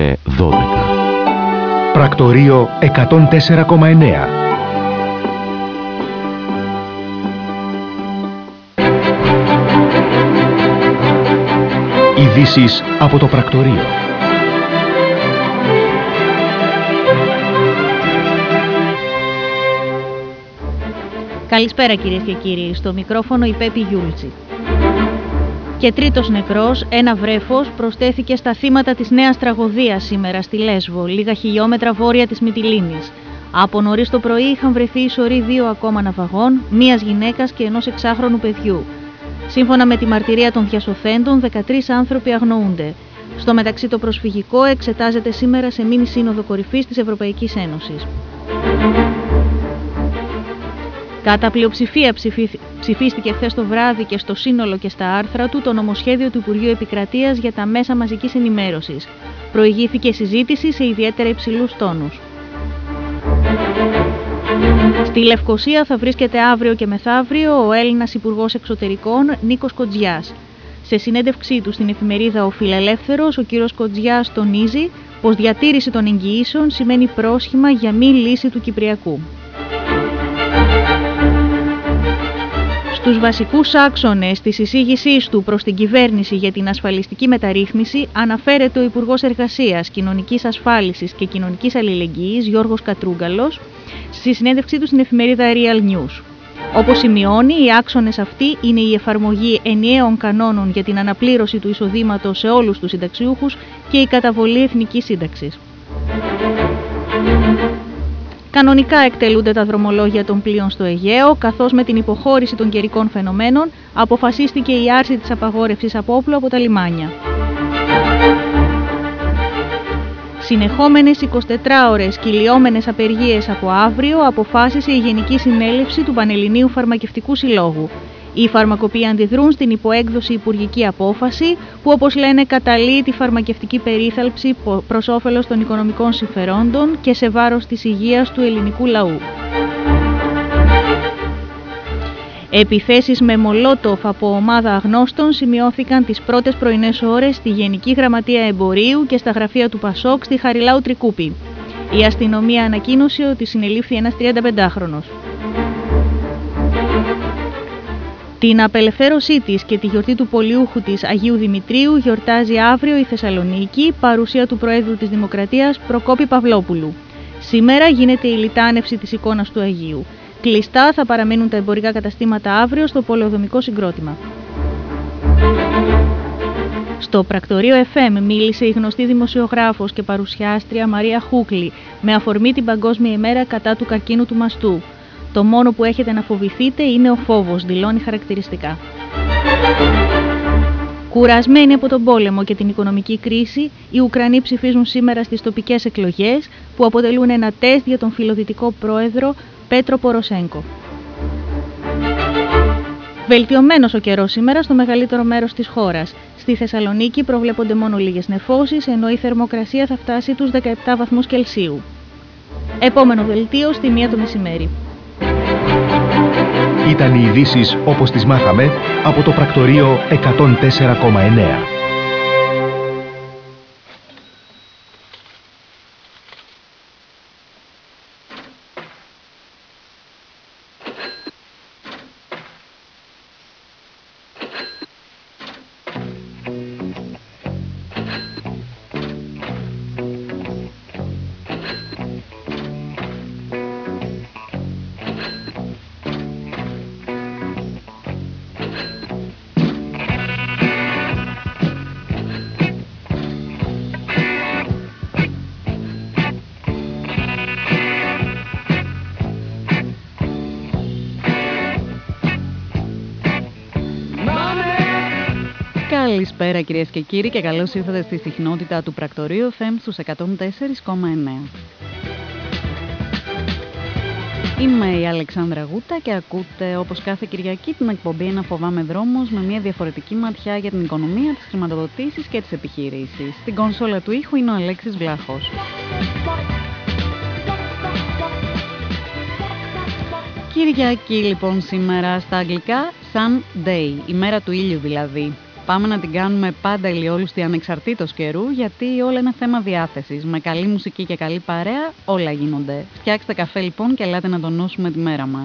12. Πρακτορείο 104,9. Ειδήσεις από το πρακτορείο. Καλησπέρα κυρίες και κύριοι, στο μικρόφωνο η Πέπη Γιούλτση. Και τρίτος νεκρός, ένα βρέφος, προσθέθηκε στα θύματα της νέας τραγωδίας σήμερα στη Λέσβο, λίγα χιλιόμετρα βόρεια της Μυτιλήνης. Από νωρίς το πρωί είχαν βρεθεί οι σωροί 2 ακόμα ναυαγών, μίας γυναίκας και ενός 6χρονου παιδιού. Σύμφωνα με τη μαρτυρία των διασωθέντων, 13 άνθρωποι αγνοούνται. Στο μεταξύ το προσφυγικό εξετάζεται σήμερα σε μίνι σύνοδο κορυφής της Ευρωπαϊκής Ένωσης. Κατά πλειοψηφία ψηφίστηκε χθες το βράδυ και στο σύνολο και στα άρθρα του το νομοσχέδιο του Υπουργείου Επικρατείας για τα μέσα μαζικής ενημέρωσης. Προηγήθηκε συζήτηση σε ιδιαίτερα υψηλούς τόνους. Στη Λευκοσία θα βρίσκεται αύριο και μεθαύριο ο Έλληνας Υπουργός Εξωτερικών Νίκος Κοντζιάς. Σε συνέντευξή του στην εφημερίδα Ο Φιλελεύθερος, ο κύριος Κοντζιάς τονίζει πως διατήρηση των εγγυήσεων σημαίνει πρόσχημα για μη λύση του Κυπριακού. Στους βασικούς άξονες της εισήγησής του προς την κυβέρνηση για την ασφαλιστική μεταρρύθμιση αναφέρεται ο Υπουργός Εργασίας, Κοινωνικής Ασφάλισης και Κοινωνικής Αλληλεγγύης Γιώργος Κατρούγκαλος στη συνέντευξή του στην εφημερίδα Real News. Όπως σημειώνει, οι άξονες αυτοί είναι η εφαρμογή ενιαίων κανόνων για την αναπλήρωση του εισοδήματος σε όλους τους συνταξιούχους και η καταβολή εθνικής σύνταξης. Κανονικά εκτελούνται τα δρομολόγια των πλοίων στο Αιγαίο, καθώς με την υποχώρηση των καιρικών φαινομένων αποφασίστηκε η άρση της απαγόρευσης από όπλο από τα λιμάνια. Συνεχόμενες 24ωρες κυλιόμενες απεργίες από αύριο αποφάσισε η Γενική Συνέλευση του Πανελληνίου Φαρμακευτικού Συλλόγου. Οι φαρμακοποιοί αντιδρούν στην υποέκδοση υπουργική απόφαση που, όπως λένε, καταλύει τη φαρμακευτική περίθαλψη προς όφελος των οικονομικών συμφερόντων και σε βάρος της υγείας του ελληνικού λαού. Επιθέσεις με μολότοφ από ομάδα αγνώστων σημειώθηκαν τις πρώτες πρωινές ώρες στη Γενική Γραμματεία Εμπορίου και στα γραφεία του Πασόκ στη Χαριλάου Τρικούπη. Η αστυνομία ανακοίνωσε ότι συνελήφθη ένας 35χρονος. Την απελευθέρωσή της και τη γιορτή του πολιούχου της Αγίου Δημητρίου γιορτάζει αύριο η Θεσσαλονίκη, παρουσία του Προέδρου της Δημοκρατίας Προκόπη Παυλόπουλου. Σήμερα γίνεται η λιτάνευση της εικόνας του Αγίου. Κλειστά θα παραμείνουν τα εμπορικά καταστήματα αύριο στο πολεοδομικό συγκρότημα. Στο πρακτορείο FM μίλησε η γνωστή δημοσιογράφος και παρουσιάστρια Μαρία Χούκλη με αφορμή την Παγκόσμια ημέρα κατά του καρκίνου του μαστού. Το μόνο που έχετε να φοβηθείτε είναι ο φόβος, δηλώνει χαρακτηριστικά. Κουρασμένοι από τον πόλεμο και την οικονομική κρίση, οι Ουκρανοί ψηφίζουν σήμερα στις τοπικές εκλογές που αποτελούν ένα τεστ για τον φιλοδυτικό πρόεδρο Πέτρο Ποροσέγκο. Βελτιωμένος ο καιρός σήμερα στο μεγαλύτερο μέρος της χώρας. Στη Θεσσαλονίκη προβλέπονται μόνο λίγες νεφώσεις, ενώ η θερμοκρασία θα φτάσει τους 17 βαθμούς Κελσίου. Επόμενο δελτίο στη 1 το μεσημέρι. Ήταν οι ειδήσεις όπως τις μάθαμε από το πρακτορείο 104,9. Καλησπέρα κυρίες και κύριοι και καλώς ήρθατε στη συχνότητα του Πρακτορείου FM στους 104,9. Είμαι η Αλεξάνδρα Γούτα και ακούτε όπως κάθε Κυριακή την εκπομπή «Ένα φοβάμαι δρόμος» με μια διαφορετική ματιά για την οικονομία, τις χρηματοδοτήσεις και τις επιχειρήσεις. Στην κονσόλα του ήχου είναι ο Αλέξης Βλάχος. Κυριακή λοιπόν σήμερα στα αγγλικά Sun Day, ημέρα του ήλιου δηλαδή. Πάμε να την κάνουμε πάντα ηλιόλουστη ανεξαρτήτως καιρού, γιατί όλα είναι θέμα διάθεσης. Με καλή μουσική και καλή παρέα όλα γίνονται. Φτιάξτε καφέ λοιπόν και ελάτε να τονώσουμε τη μέρα μας.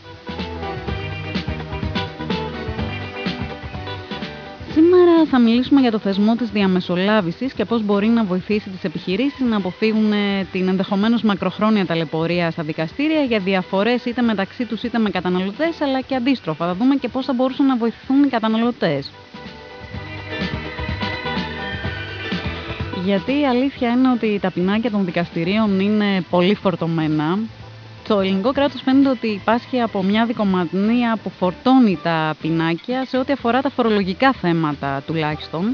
Σήμερα θα μιλήσουμε για το θεσμό της διαμεσολάβησης και πώς μπορεί να βοηθήσει τις επιχειρήσεις να αποφύγουν την ενδεχομένως μακροχρόνια ταλαιπωρία στα δικαστήρια για διαφορές είτε μεταξύ τους είτε με καταναλωτές, αλλά και αντίστροφα. Θα δούμε και πώς θα μπορούσαν να βοηθηθούν οι καταναλωτές. Γιατί η αλήθεια είναι ότι τα πινάκια των δικαστηρίων είναι πολύ φορτωμένα. Το ελληνικό κράτος φαίνεται ότι υπάσχει από μια δικομανία που φορτώνει τα πινάκια σε ό,τι αφορά τα φορολογικά θέματα τουλάχιστον.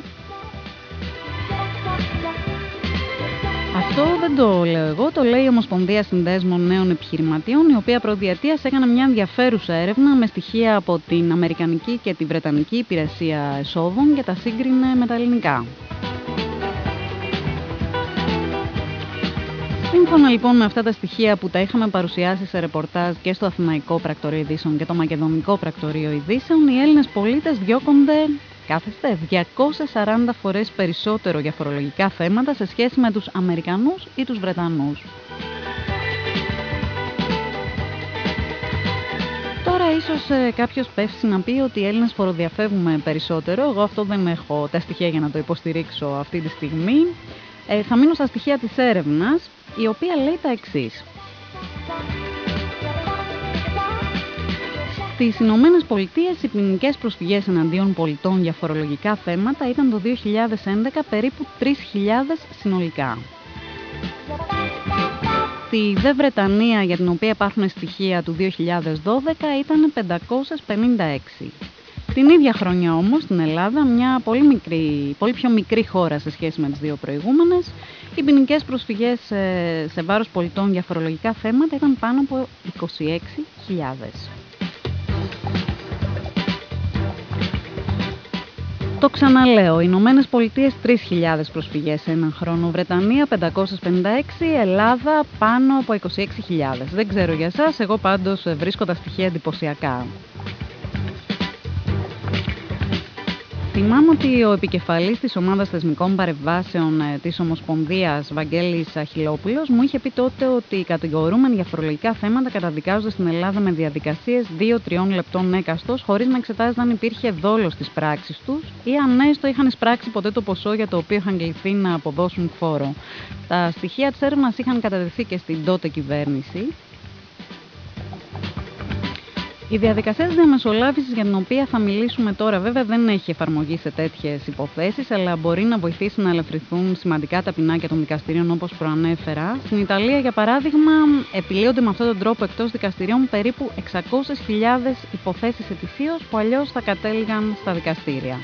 Αυτό δεν το λέω εγώ, το λέει η Ομοσπονδία Συνδέσμων Νέων Επιχειρηματιών, η οποία προδιετίας έκανε μια ενδιαφέρουσα έρευνα με στοιχεία από την Αμερικανική και τη Βρετανική Υπηρεσία Εσόδων και τα σύγκρινε με τα ελληνικά. Σύμφωνα λοιπόν με αυτά τα στοιχεία που τα είχαμε παρουσιάσει σε ρεπορτάζ και στο Αθηναϊκό Πρακτορείο Ειδήσεων και το Μακεδονικό Πρακτορείο Ειδήσεων, οι Έλληνες πολίτες διώκονται, κάθεστε, 240 φορές περισσότερο για φορολογικά θέματα σε σχέση με τους Αμερικανούς ή τους Βρετανούς. Τώρα ίσως κάποιος πέφτει να πει ότι οι Έλληνες φοροδιαφεύγουμε περισσότερο. Εγώ αυτό δεν έχω τα στοιχεία για να το υποστηρίξω αυτή τη στιγμή. Θα μείνω στα στοιχεία της έρευνας, η οποία λέει τα εξής. Στις Ηνωμένες Πολιτείες οι ποινικές προσφυγές εναντίον πολιτών για φορολογικά θέματα ήταν το 2011 περίπου 3.000 συνολικά. Στη Δε Βρετανία, για την οποία υπάρχουν στοιχεία του 2012, ήταν 556. Την ίδια χρονιά όμως στην Ελλάδα, μια πολύ πιο μικρή χώρα σε σχέση με τις δύο προηγούμενες, οι ποινικές προσφυγές σε βάρος πολιτών για φορολογικά θέματα ήταν πάνω από 26.000. Το ξαναλέω, οι Ηνωμένες Πολιτείες 3.000 προσφυγές σε έναν χρόνο, Βρετανία 556, Ελλάδα πάνω από 26.000. Δεν ξέρω για εσάς, εγώ πάντως βρίσκω τα στοιχεία εντυπωσιακά. Θυμάμαι ότι ο επικεφαλής της ομάδας θεσμικών παρεμβάσεων της Ομοσπονδίας, Βαγγέλης Αχιλόπουλος, μου είχε πει τότε ότι οι κατηγορούμενοι για φορολογικά θέματα καταδικάζονται στην Ελλάδα με διαδικασίες 2-3 λεπτών έκαστος, χωρίς να εξετάζεται αν υπήρχε δόλος στις πράξεις τους ή αν έστω είχαν εισπράξει ποτέ το ποσό για το οποίο είχαν κληθεί να αποδώσουν φόρο. Τα στοιχεία της έρευνας είχαν κατατεθεί και στην τότε κυβέρνηση. Η διαδικασία της διαμεσολάβησης για την οποία θα μιλήσουμε τώρα βέβαια δεν έχει εφαρμογή σε τέτοιες υποθέσεις, αλλά μπορεί να βοηθήσει να ελαφρυθούν σημαντικά τα πινάκια των δικαστηρίων όπως προανέφερα. Στην Ιταλία, για παράδειγμα, επιλύονται με αυτόν τον τρόπο εκτός δικαστηρίων περίπου 600.000 υποθέσεις ετησίως που αλλιώς θα κατέληγαν στα δικαστήρια.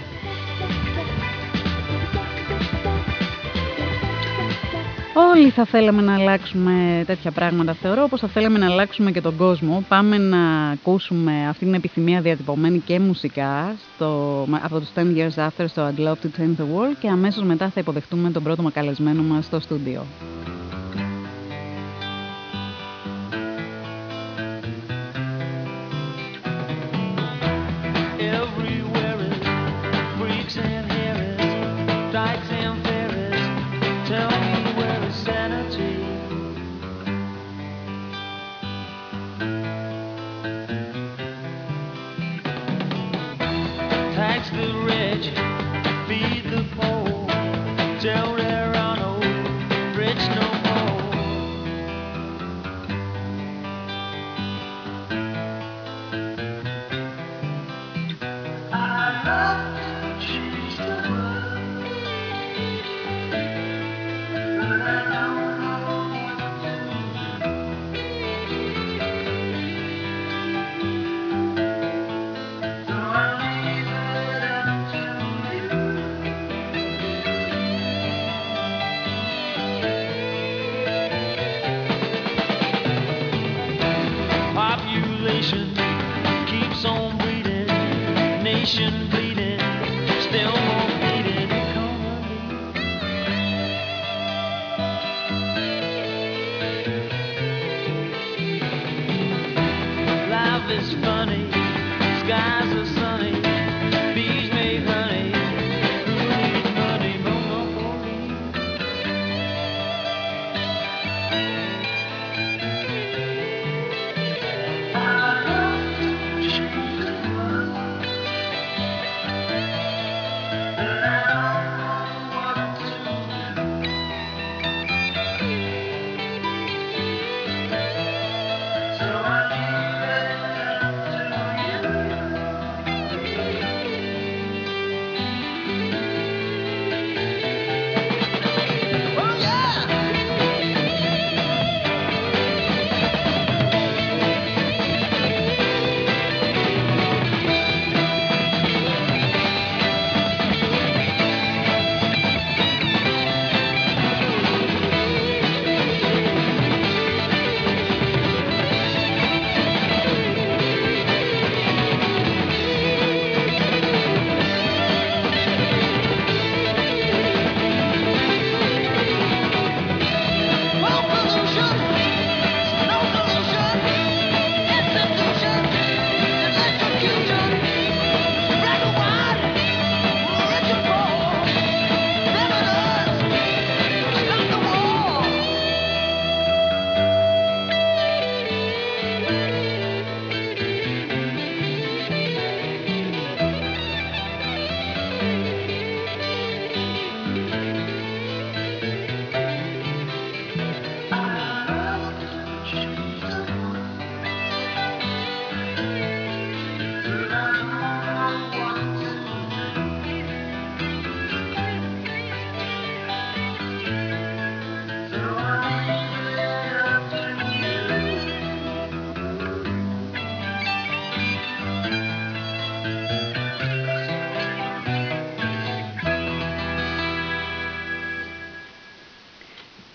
Όλοι θα θέλαμε να αλλάξουμε τέτοια πράγματα, θεωρώ, όπως θα θέλαμε να αλλάξουμε και τον κόσμο. Πάμε να ακούσουμε αυτή την επιθυμία διατυπωμένη και μουσικά από τους 10 Years After στο I'd Love to Change the World και αμέσως μετά θα υποδεχτούμε τον πρώτο καλεσμένο μας στο στούντιο. Life is funny, skies are sunny, bees make honey.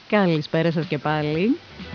Καλησπέρα σας και πάλι.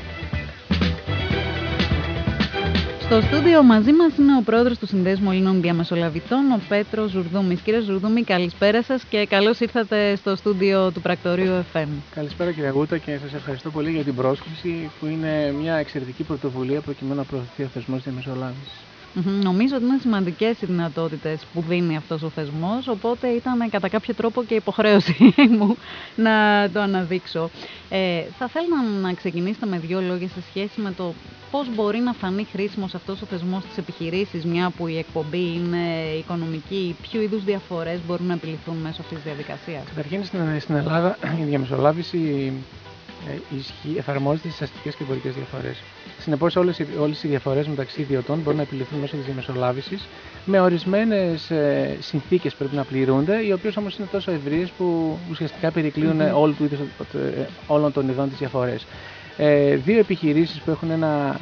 Στο στούντιο μαζί μας είναι ο πρόεδρος του Συνδέσμου Ελλήνων Διαμεσολαβητών, ο Πέτρος Ζουρδούμης. Κύριε Ζουρδούμη, καλησπέρα σας και καλώς ήρθατε στο στούντιο του Πρακτορείου FM. Καλησπέρα κύριε Γούτα και σας ευχαριστώ πολύ για την πρόσκληση που είναι μια εξαιρετική πρωτοβουλία προκειμένου να προωθηθεί ο θεσμός διαμεσολάβησης. Νομίζω ότι είναι σημαντικές οι δυνατότητες που δίνει αυτός ο θεσμός, οπότε ήταν κατά κάποιο τρόπο και υποχρέωση μου να το αναδείξω. Θα θέλαμε να ξεκινήσετε με 2 λόγια σε σχέση με το πώς μπορεί να φανεί χρήσιμος αυτός ο θεσμός στις επιχειρήσεις, μια που η εκπομπή είναι οικονομική, ποιο είδους διαφορές μπορούν να επιληθούν μέσω αυτής της διαδικασίας. Καταρχήν στην Ελλάδα η διαμεσολάβηση εφαρμόζεται στις αστικές και εμπορικές διαφορές. Συνεπώς, όλες οι διαφορές μεταξύ ιδιωτών μπορούν να επιληθούν μέσω της διαμεσολάβησης με ορισμένες συνθήκες που πρέπει να πληρούνται, οι οποίες όμως είναι τόσο ευρείες που ουσιαστικά περικλείουν όλων των ειδών τις διαφορές. 2 επιχειρήσεις που έχουν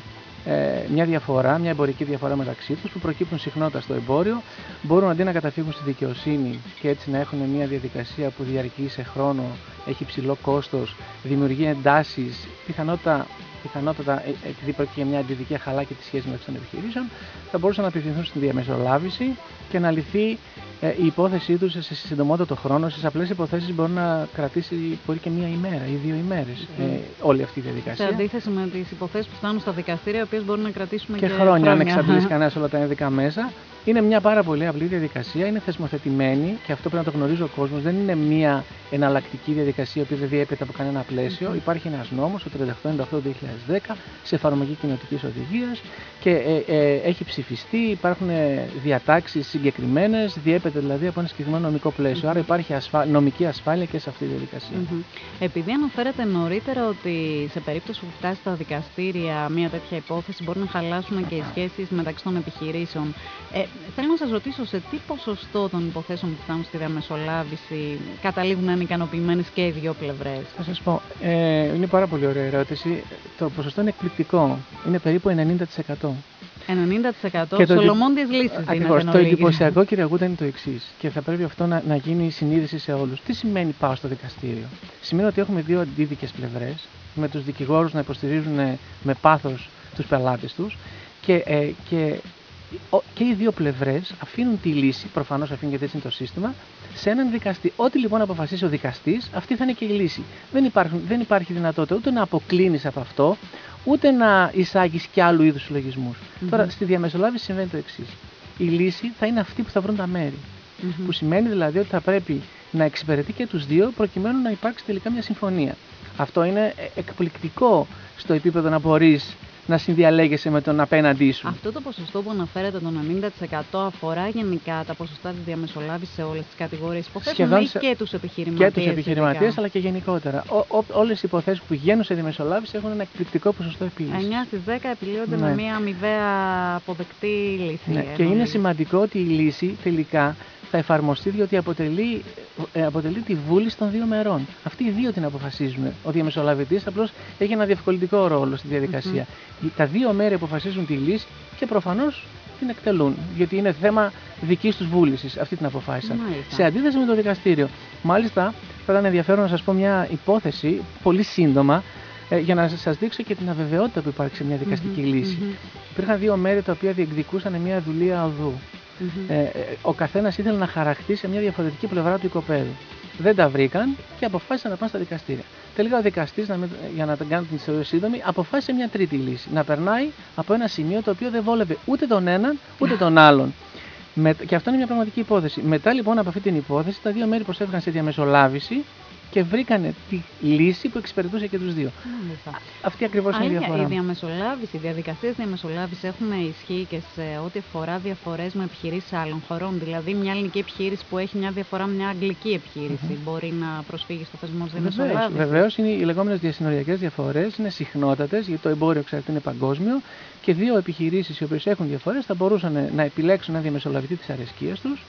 μια εμπορική διαφορά μεταξύ τους, που προκύπτουν συχνότερα στο εμπόριο, μπορούν αντί να καταφύγουν στη δικαιοσύνη και έτσι να έχουν μια διαδικασία που διαρκεί σε χρόνο, έχει ψηλό κόστος, δημιουργεί εντάσεις, πιθανότατα επειδή πρόκειται για μια αντιδικία χαλάκι τη σχέση μεταξύ των επιχειρήσεων, θα μπορούσαν να απευθυνθούν στην διαμεσολάβηση και να λυθεί η υπόθεσή τους σε συντομότερο χρόνο. Στις απλές υποθέσεις μπορεί να κρατήσει και 1 ημέρα ή 2 ημέρες όλη αυτή η διαδικασία. Σε αντίθεση με τις υποθέσεις που φτάνουν στα δικαστήρια, οι οποίες μπορούν να κρατήσουν και χρόνια. Αν εξαντλήσει κανένας όλα τα ένδικα μέσα. Είναι μια πάρα πολύ απλή διαδικασία, είναι θεσμοθετημένη και αυτό πρέπει να το γνωρίζει ο κόσμος. Δεν είναι μια εναλλακτική διαδικασία που δεν διέπεται από κανένα πλαίσιο. Υπάρχει ένας νόμος, ο 3898/2010, σε εφαρμογή κοινοτικής οδηγίας και έχει ψηφιστεί. Υπάρχουν διατάξεις συγκεκριμένες, διέπεται δηλαδή από ένα συγκεκριμένο νομικό πλαίσιο. Άρα υπάρχει νομική ασφάλεια και σε αυτή τη διαδικασία. Επειδή αναφέρατε νωρίτερα ότι σε περίπτωση που φτάσει στα δικαστήρια μια τέτοια υπόθεση μπορεί να χαλάσουν και οι σχέσεις μεταξύ των επιχειρήσεων. Θέλω να σας ρωτήσω σε τι ποσοστό των υποθέσεων που φτάνουν στη διαμεσολάβηση καταλήγουν να είναι ικανοποιημένες και οι 2 πλευρές. Θα σας πω, είναι πάρα πολύ ωραία ερώτηση. Το ποσοστό είναι εκπληκτικό. Είναι περίπου 90%. 90% σολομόντιες λύσεις δίνεται. Ακριβώς. Το εντυπωσιακό, κύριε Γούτα, είναι το εξής. Και θα πρέπει αυτό να γίνει συνείδηση σε όλους. Τι σημαίνει πάω στο δικαστήριο? Σημαίνει ότι έχουμε 2 αντίδικες πλευρές, με τους δικηγόρους να υποστηρίζουν με πάθος τους πελάτες τους και οι 2 πλευρές αφήνουν τη λύση, προφανώς αφήνουν γιατί έτσι είναι το σύστημα, σε έναν δικαστή. Ό,τι λοιπόν αποφασίσει ο δικαστής, αυτή θα είναι και η λύση. Δεν υπάρχει δυνατότητα ούτε να αποκλίνεις από αυτό, ούτε να εισάγεις κι άλλου είδους συλλογισμούς. Τώρα, στη διαμεσολάβηση συμβαίνει το εξής. Η λύση θα είναι αυτή που θα βρουν τα μέρη. Που σημαίνει δηλαδή ότι θα πρέπει να εξυπηρετεί και τους 2 προκειμένου να υπάρξει τελικά μια συμφωνία. Αυτό είναι εκπληκτικό στο επίπεδο να μπορείς να συνδιαλέγεσαι με τον απέναντί σου. Αυτό το ποσοστό που αναφέρετε, το 90%, αφορά γενικά τα ποσοστά της διαμεσολάβησης σε όλες τις κατηγορίες υποθέσεων ή και τους επιχειρηματίες? Και τους επιχειρηματίες, αλλά και γενικότερα. Όλες οι υποθέσεις που πηγαίνουν σε διαμεσολάβηση έχουν ένα εκπληκτικό ποσοστό επίλυσης. 9 στις 10 επιλύονται με μια αμοιβαία αποδεκτή λύση. Ναι. Και είναι σημαντικό ότι η λύση τελικά θα εφαρμοστεί, διότι αποτελεί τη βούληση των 2 μερών. Αυτοί οι 2 την αποφασίζουν. Ο διαμεσολαβητής απλώς έχει ένα διευκολυντικό ρόλο στη διαδικασία. Τα 2 μέρη αποφασίζουν τη λύση και προφανώς την εκτελούν, γιατί είναι θέμα δικής τους βούλησης. Αυτή την αποφάσισαν. Σε αντίθεση με το δικαστήριο. Μάλιστα, θα ήταν ενδιαφέρον να σας πω μια υπόθεση πολύ σύντομα, για να σας δείξω και την αβεβαιότητα που υπάρχει σε μια δικαστική λύση. Υπήρχαν 2 μέρη τα οποία διεκδικούσαν μια δουλεία οδού. Ο καθένας ήθελε να χαραχτεί σε μια διαφορετική πλευρά του οικοπαίδου. Δεν τα βρήκαν και αποφάσισαν να πάνε στα δικαστήρια. Τελικά ο δικαστής, για να κάνουν την ιστορία σύντομη, αποφάσισε μια τρίτη λύση. Να περνάει από ένα σημείο το οποίο δεν βόλευε ούτε τον έναν ούτε τον άλλον. Και αυτό είναι μια πραγματική υπόθεση. Μετά λοιπόν από αυτή την υπόθεση, τα 2 μέρη προσέφηκαν σε διαμεσολάβηση και βρήκανε τη λύση που εξυπηρετούσε και τους 2. Αυτή ακριβώς είναι η διαφορά. Οι διαδικασίες διαμεσολάβησης έχουν ισχύ και σε ό,τι αφορά διαφορές με επιχειρήσεις άλλων χωρών. Δηλαδή, μια ελληνική επιχείρηση που έχει μια διαφορά με μια αγγλική επιχείρηση μπορεί να προσφύγει στο θεσμό της διαμεσολάβησης. Βεβαίως, οι λεγόμενες διασυνοριακές διαφορές είναι συχνότατες, γιατί το εμπόριο, ξέρετε, είναι παγκόσμιο. Και 2 επιχειρήσεις οι οποίες έχουν διαφορές θα μπορούσαν να επιλέξουν ένα διαμεσολαβητή της αρεσκίας τους.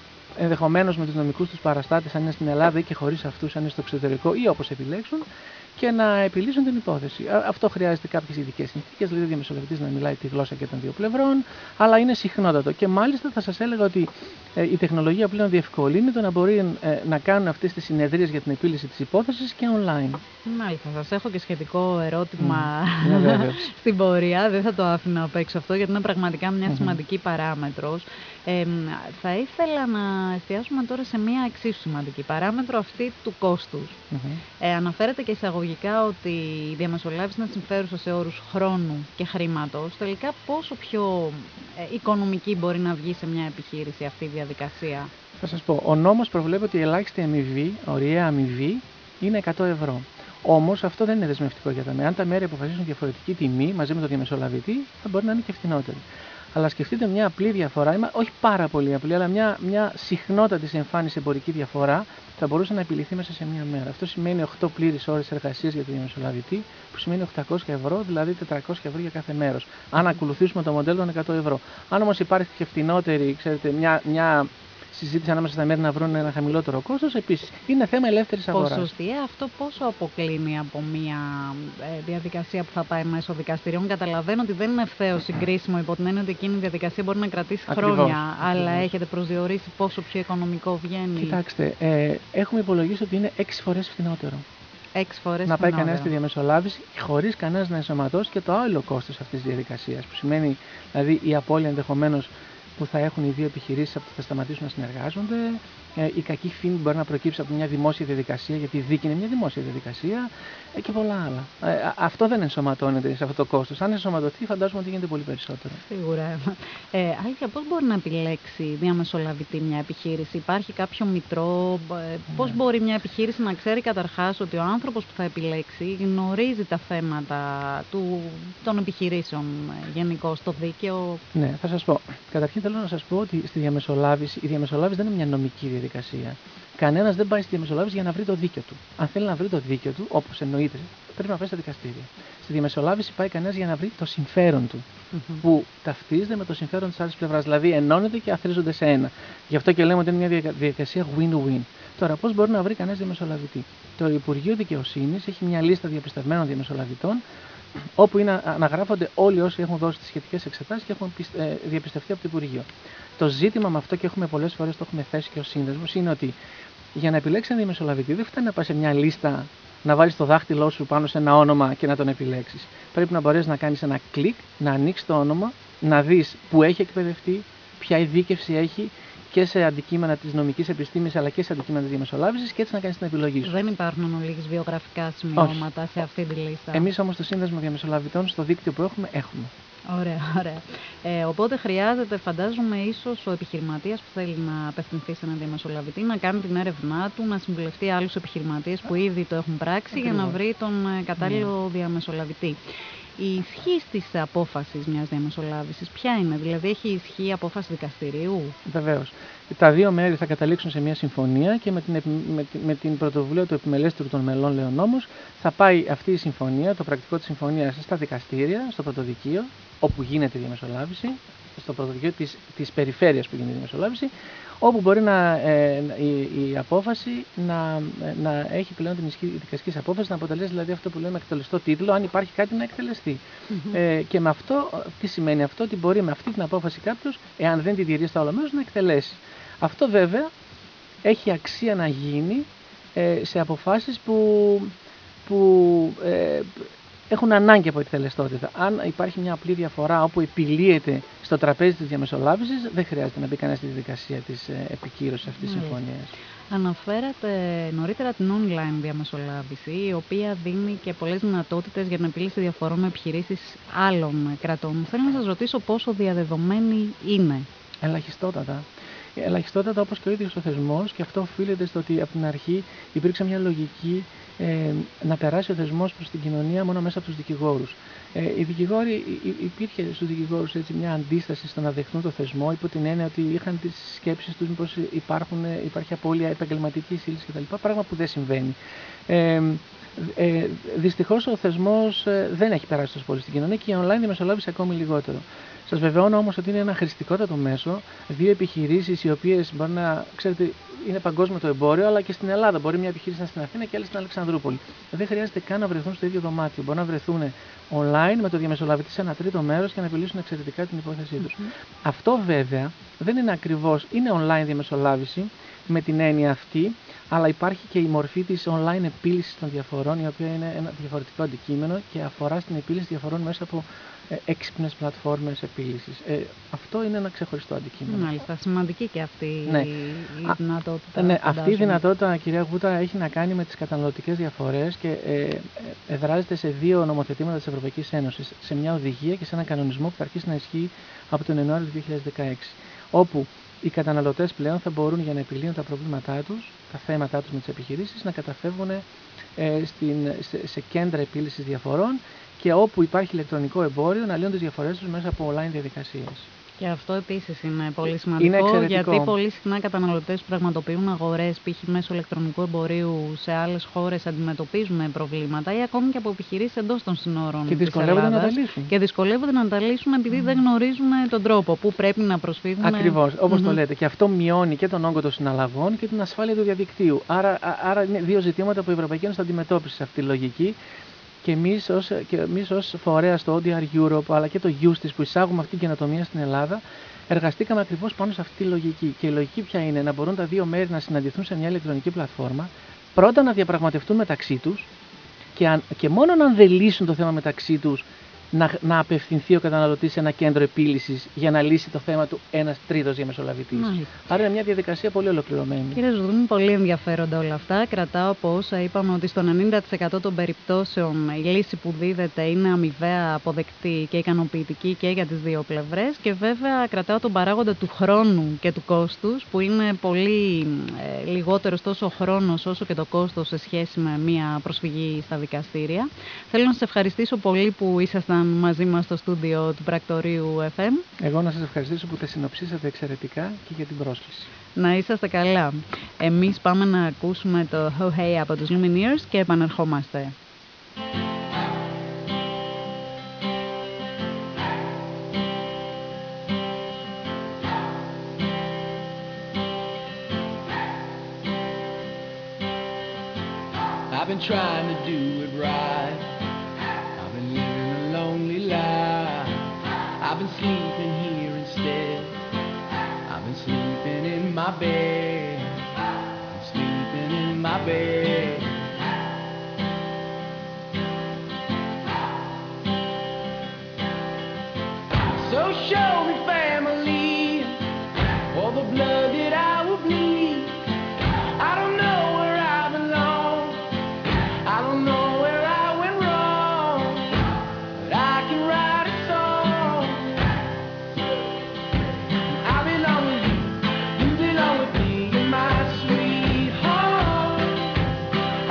Ενδεχομένως με τους νομικούς τους παραστάτες, αν είναι στην Ελλάδα, ή και χωρίς αυτούς, αν είναι στο εξωτερικό, ή όπως επιλέξουν, και να επιλύσουν την υπόθεση. Αυτό χρειάζεται κάποιες ειδικές συνθήκες, δηλαδή ο διαμεσολαβητής να μιλάει τη γλώσσα και των δύο πλευρών, αλλά είναι συχνότατο. Και μάλιστα θα σας έλεγα ότι η τεχνολογία πλέον διευκολύνει το να μπορεί να κάνουν αυτές τις συνεδρίες για την επίλυση της υπόθεσης και online. Μάλιστα, σας έχω και σχετικό ερώτημα στην πορεία. Δεν θα το άφηνα απ' έξω αυτό, γιατί είναι πραγματικά μια σημαντική παράμετρος. Θα ήθελα να εστιάσουμε τώρα σε μια εξίσου σημαντική παράμετρο, αυτή του κόστους. Αναφέρεται και εισαγωγικά ότι η διαμεσολάβηση είναι συμφέρουσα σε όρους χρόνου και χρήματος. Τελικά, πόσο πιο οικονομική μπορεί να βγει σε μια επιχείρηση αυτή η διαδικασία? Θα σας πω, ο νόμος προβλέπει ότι η ελάχιστη αμοιβή, ωριαία αμοιβή, είναι 100 ευρώ. Όμως αυτό δεν είναι δεσμευτικό για τα μέρη. Αν τα μέρη αποφασίσουν διαφορετική τιμή μαζί με τον διαμεσολαβητή, θα μπορεί να είναι και φτηνότερη. Αλλά σκεφτείτε μια απλή διαφορά, όχι πάρα πολύ απλή, αλλά μια συχνότατη σε εμφάνιση εμπορική διαφορά θα μπορούσε να επιληθεί μέσα σε μια μέρα. Αυτό σημαίνει 8 πλήρεις ώρες εργασίας για τον διαμεσολαβητή, που σημαίνει 800 ευρώ, δηλαδή 400 ευρώ για κάθε μέρος. Αν ακολουθήσουμε το μοντέλο των 100 ευρώ. Αν όμως υπάρχει και φτηνότερη, ξέρετε, μια συζήτηση ανάμεσα στα μέρη να βρουν ένα χαμηλότερο κόστος, επίσης είναι θέμα ελεύθερης αγοράς. Ποσοστιαία, αυτό πόσο αποκλίνει από μια διαδικασία που θα πάει μέσω δικαστηρίων? Καταλαβαίνω ότι δεν είναι ευθέως συγκρίσιμο, υπό την έννοια ότι εκείνη η διαδικασία μπορεί να κρατήσει χρόνια, αλλά έχετε προσδιορίσει πόσο πιο οικονομικό βγαίνει? Κοιτάξτε, έχουμε υπολογίσει ότι είναι 6 φορές φτηνότερο. 6 φορές να πάει κανένας στη διαμεσολάβηση χωρίς κανένας να ενσωματώσει και το άλλο κόστος αυτής της διαδικασίας. Που σημαίνει δηλαδή η απώλεια ενδεχομένως που θα έχουν οι δύο επιχειρήσεις από το θα σταματήσουν να συνεργάζονται, η κακή φήμη που μπορεί να προκύψει από μια δημόσια διαδικασία, γιατί η δίκη είναι μια δημόσια διαδικασία και πολλά άλλα. Αυτό δεν ενσωματώνεται σε αυτό το κόστος. Αν ενσωματωθεί, φαντάζομαι ότι γίνεται πολύ περισσότερο. Σίγουρα. Αλήθεια, πώς μπορεί να επιλέξει διαμεσολαβητή μια επιχείρηση? Υπάρχει κάποιο μητρό? Πώς μπορεί μια επιχείρηση να ξέρει καταρχάς ότι ο άνθρωπος που θα επιλέξει γνωρίζει τα θέματα των επιχειρήσεων γενικώς, το δίκαιο? Ναι, θα σας πω. Καταρχήν θέλω να σας πω ότι η διαμεσολάβηση δεν είναι μια νομική διαδικασία. Κανένας δεν πάει στη διαμεσολάβηση για να βρει το δίκαιο του. Αν θέλει να βρει το δίκαιο του, όπως εννοείται, πρέπει να πάει στα δικαστήρια. Στη διαμεσολάβηση πάει κανένας για να βρει το συμφέρον του, που ταυτίζεται με το συμφέρον της άλλης πλευράς. Δηλαδή ενώνεται και αθροίζονται σε ένα. Γι' αυτό και λέμε ότι είναι μια διαδικασία win-win. Τώρα, πώς μπορεί να βρει κανένας διαμεσολαβητή? Το Υπουργείο Δικαιοσύνης έχει μια λίστα διαπιστευμένων διαμεσολαβητών, όπου αναγράφονται όλοι όσοι έχουν δώσει τις σχετικές εξετάσεις και έχουν διαπιστευτεί από το Υπουργείο. Το ζήτημα με αυτό, και έχουμε πολλές φορές το έχουμε θέσει και ως σύνδεσμος, είναι ότι για να επιλέξει ένα διαμεσολαβητή δεν φτάνει να πας σε μια λίστα, να βάλεις το δάχτυλό σου πάνω σε ένα όνομα και να τον επιλέξεις. Πρέπει να μπορέσεις να κάνεις ένα κλικ, να ανοίξεις το όνομα, να δεις που έχει εκπαιδευτεί, ποια ειδίκευση έχει και σε αντικείμενα της νομικής επιστήμης αλλά και σε αντικείμενα της διαμεσολάβησης, και έτσι να κάνεις την επιλογή σου. Δεν υπάρχουν ολίγης βιογραφικά σημειώματα σε αυτή τη λίστα. Εμείς όμως το Σύνδεσμο Διαμεσολαβητών στο δίκτυο που έχουμε. Ωραία. Οπότε χρειάζεται, φαντάζομαι, ίσως ο επιχειρηματίας που θέλει να απευθυνθεί σε έναν διαμεσολαβητή να κάνει την έρευνά του, να συμβουλευτεί άλλους επιχειρηματίες που ήδη το έχουν πράξει για να βρει τον κατάλληλο διαμεσολαβητή. Η ισχύ της απόφασης μιας διαμεσολάβησης ποια είναι? Δηλαδή έχει ισχύ απόφαση δικαστηρίου? Βεβαίως. Τα δύο μέρη θα καταλήξουν σε μια συμφωνία και με την πρωτοβουλία του επιμελέστερου των μελών, λέει ο νόμος, θα πάει αυτή η συμφωνία, το πρακτικό της συμφωνίας, στα δικαστήρια, στο πρωτοδικείο, όπου γίνεται η διαμεσολάβηση, στο πρωτοδικείο της περιφέρειας που γίνεται η διαμεσολάβηση, όπου μπορεί η απόφαση να έχει πλέον την ισχύ δικαστικής απόφασης, να αποτελέσει δηλαδή αυτό που λέμε εκτελεστό τίτλο, αν υπάρχει κάτι να εκτελεστεί. Και με αυτό, τι σημαίνει αυτό? Ότι μπορεί με αυτή την απόφαση κάποιος, εάν δεν τη τηρεί στα όλα μέρος, να εκτελέσει. Αυτό βέβαια έχει αξία να γίνει σε αποφάσεις που έχουν ανάγκη από εκτελεστότητα. Αν υπάρχει μια απλή διαφορά όπου επιλύεται στο τραπέζι της διαμεσολάβησης, δεν χρειάζεται να μπει κανένα στη διαδικασία της επικύρωσης αυτής της συμφωνίας. Αναφέρατε νωρίτερα την online διαμεσολάβηση, η οποία δίνει και πολλές δυνατότητες για την επίλυση διαφορών με επιχειρήσεις άλλων κρατών. Θέλω να σας ρωτήσω πόσο διαδεδομένη είναι? Ελαχιστότατα, όπως και ο ίδιος ο θεσμός, και αυτό οφείλεται στο ότι από την αρχή υπήρξε μια λογική να περάσει ο θεσμός προς την κοινωνία μόνο μέσα από τους δικηγόρους. Οι δικηγόροι, υπήρχε στους δικηγόρους έτσι μια αντίσταση στο να δεχτούν το θεσμό, υπό την έννοια ότι είχαν τις σκέψεις τους μήπως υπάρχει απώλεια επαγγελματικής ύλης κτλ. Πράγμα που δεν συμβαίνει. Δυστυχώς ο θεσμός δεν έχει περάσει τόσο πολύ στην κοινωνία και η online διαμεσολάβηση ακόμη λιγότερο. Σας βεβαιώνω όμως ότι είναι ένα χρηστικότατο μέσο. Δύο επιχειρήσεις οι οποίες μπορεί να, ξέρετε, είναι παγκόσμιο το εμπόριο, αλλά και στην Ελλάδα. Μπορεί μια επιχείρηση να είναι στην Αθήνα και άλλη στην Αλεξανδρούπολη. Δεν χρειάζεται καν να βρεθούν στο ίδιο δωμάτιο. Μπορεί να βρεθούν online με το διαμεσολαβητή σε ένα τρίτο μέρος και να επιλύσουν εξαιρετικά την υπόθεσή τους. Αυτό βέβαια δεν είναι ακριβώς, είναι online διαμεσολάβηση με την έννοια αυτή, αλλά υπάρχει και η μορφή της online επίλυσης των διαφορών, η οποία είναι ένα διαφορετικό αντικείμενο και αφορά στην επίλυση διαφορών μέσα από έξυπνες πλατφόρμες επίλυσης. Αυτό είναι ένα ξεχωριστό αντικείμενο. Μάλιστα, σημαντική και αυτή η δυνατότητα. Ναι, αυτή η δυνατότητα, κυρία Γούτα, έχει να κάνει με τις καταναλωτικές διαφορές και εδράζεται σε δύο νομοθετήματα της Ευρωπαϊκής Ένωσης, σε μια οδηγία και σε έναν κανονισμό που θα αρχίσει να ισχύει από τον Ιανουάριο του 2016, όπου οι καταναλωτές πλέον θα μπορούν, για να επιλύουν τα προβλήματά τους, τα θέματα τους με τις επιχειρήσεις, να καταφεύγουν σε κέντρα επίλυσης διαφορών και όπου υπάρχει ηλεκτρονικό εμπόριο να λύνουν τις διαφορές τους μέσα από online διαδικασίες. Και αυτό επίσης είναι πολύ σημαντικό, γιατί πολύ συχνά καταναλωτές που πραγματοποιούν αγορές, π.χ. μέσω ηλεκτρονικού εμπορίου σε άλλες χώρες, αντιμετωπίζουν προβλήματα ή ακόμη και από επιχειρήσεις εντός των συνόρων. Και δυσκολεύονται να τα λύσουν. Και δυσκολεύονται να τα λύσουν επειδή δεν γνωρίζουν τον τρόπο που πρέπει να προσφύγουν. Ακριβώς, όπως το λέτε. Και αυτό μειώνει και τον όγκο των συναλλαγών και την ασφάλεια του διαδικτύου. Άρα είναι δύο ζητήματα που η Ευρωπαϊκή Ένωση θα αντιμετώπισε σε αυτή τη λογική. Και εμείς ως φορέα στο ODR Europe, αλλά και το Justice που εισάγουμε αυτή την καινοτομία στην Ελλάδα, εργαστήκαμε ακριβώς πάνω σε αυτή τη λογική. Και η λογική ποια είναι? Να μπορούν τα δύο μέρη να συναντηθούν σε μια ηλεκτρονική πλατφόρμα, πρώτα να διαπραγματευτούν μεταξύ τους και μόνο αν δεν λύσουν το θέμα μεταξύ τους, να απευθυνθεί ο καταναλωτής σε ένα κέντρο επίλυσης για να λύσει το θέμα του ένας τρίτος διαμεσολαβητής. Άρα είναι μια διαδικασία πολύ ολοκληρωμένη. Κύριε Ζουδούνη, πολύ ενδιαφέροντα όλα αυτά. Κρατάω από όσα είπαμε ότι στο 90% των περιπτώσεων η λύση που δίδεται είναι αμοιβαία αποδεκτή και ικανοποιητική και για τις δύο πλευρές. Και βέβαια κρατάω τον παράγοντα του χρόνου και του κόστους, που είναι πολύ λιγότερος τόσο ο χρόνος όσο και το κόστος σε σχέση με μια προσφυγή στα δικαστήρια. Θέλω να σας ευχαριστήσω πολύ που ήσασταν μαζί μας στο στούντιο του Πρακτορείου FM. Εγώ να σας ευχαριστήσω που τα συνοψίσατε εξαιρετικά και για την πρόσκληση. Να είσαστε καλά. Εμείς πάμε να ακούσουμε το Ho Hey από τους Lumineers και επανερχόμαστε. I've been trying to do it right. I've been living a lonely life. I've been sleeping here instead. I've been sleeping in my bed. I'm sleeping in my bed. So show me family, all the blood that I will bleed. I don't know where I belong. I don't know where I went wrong, but I can write a song. I belong with you, you belong with me, you're my sweetheart.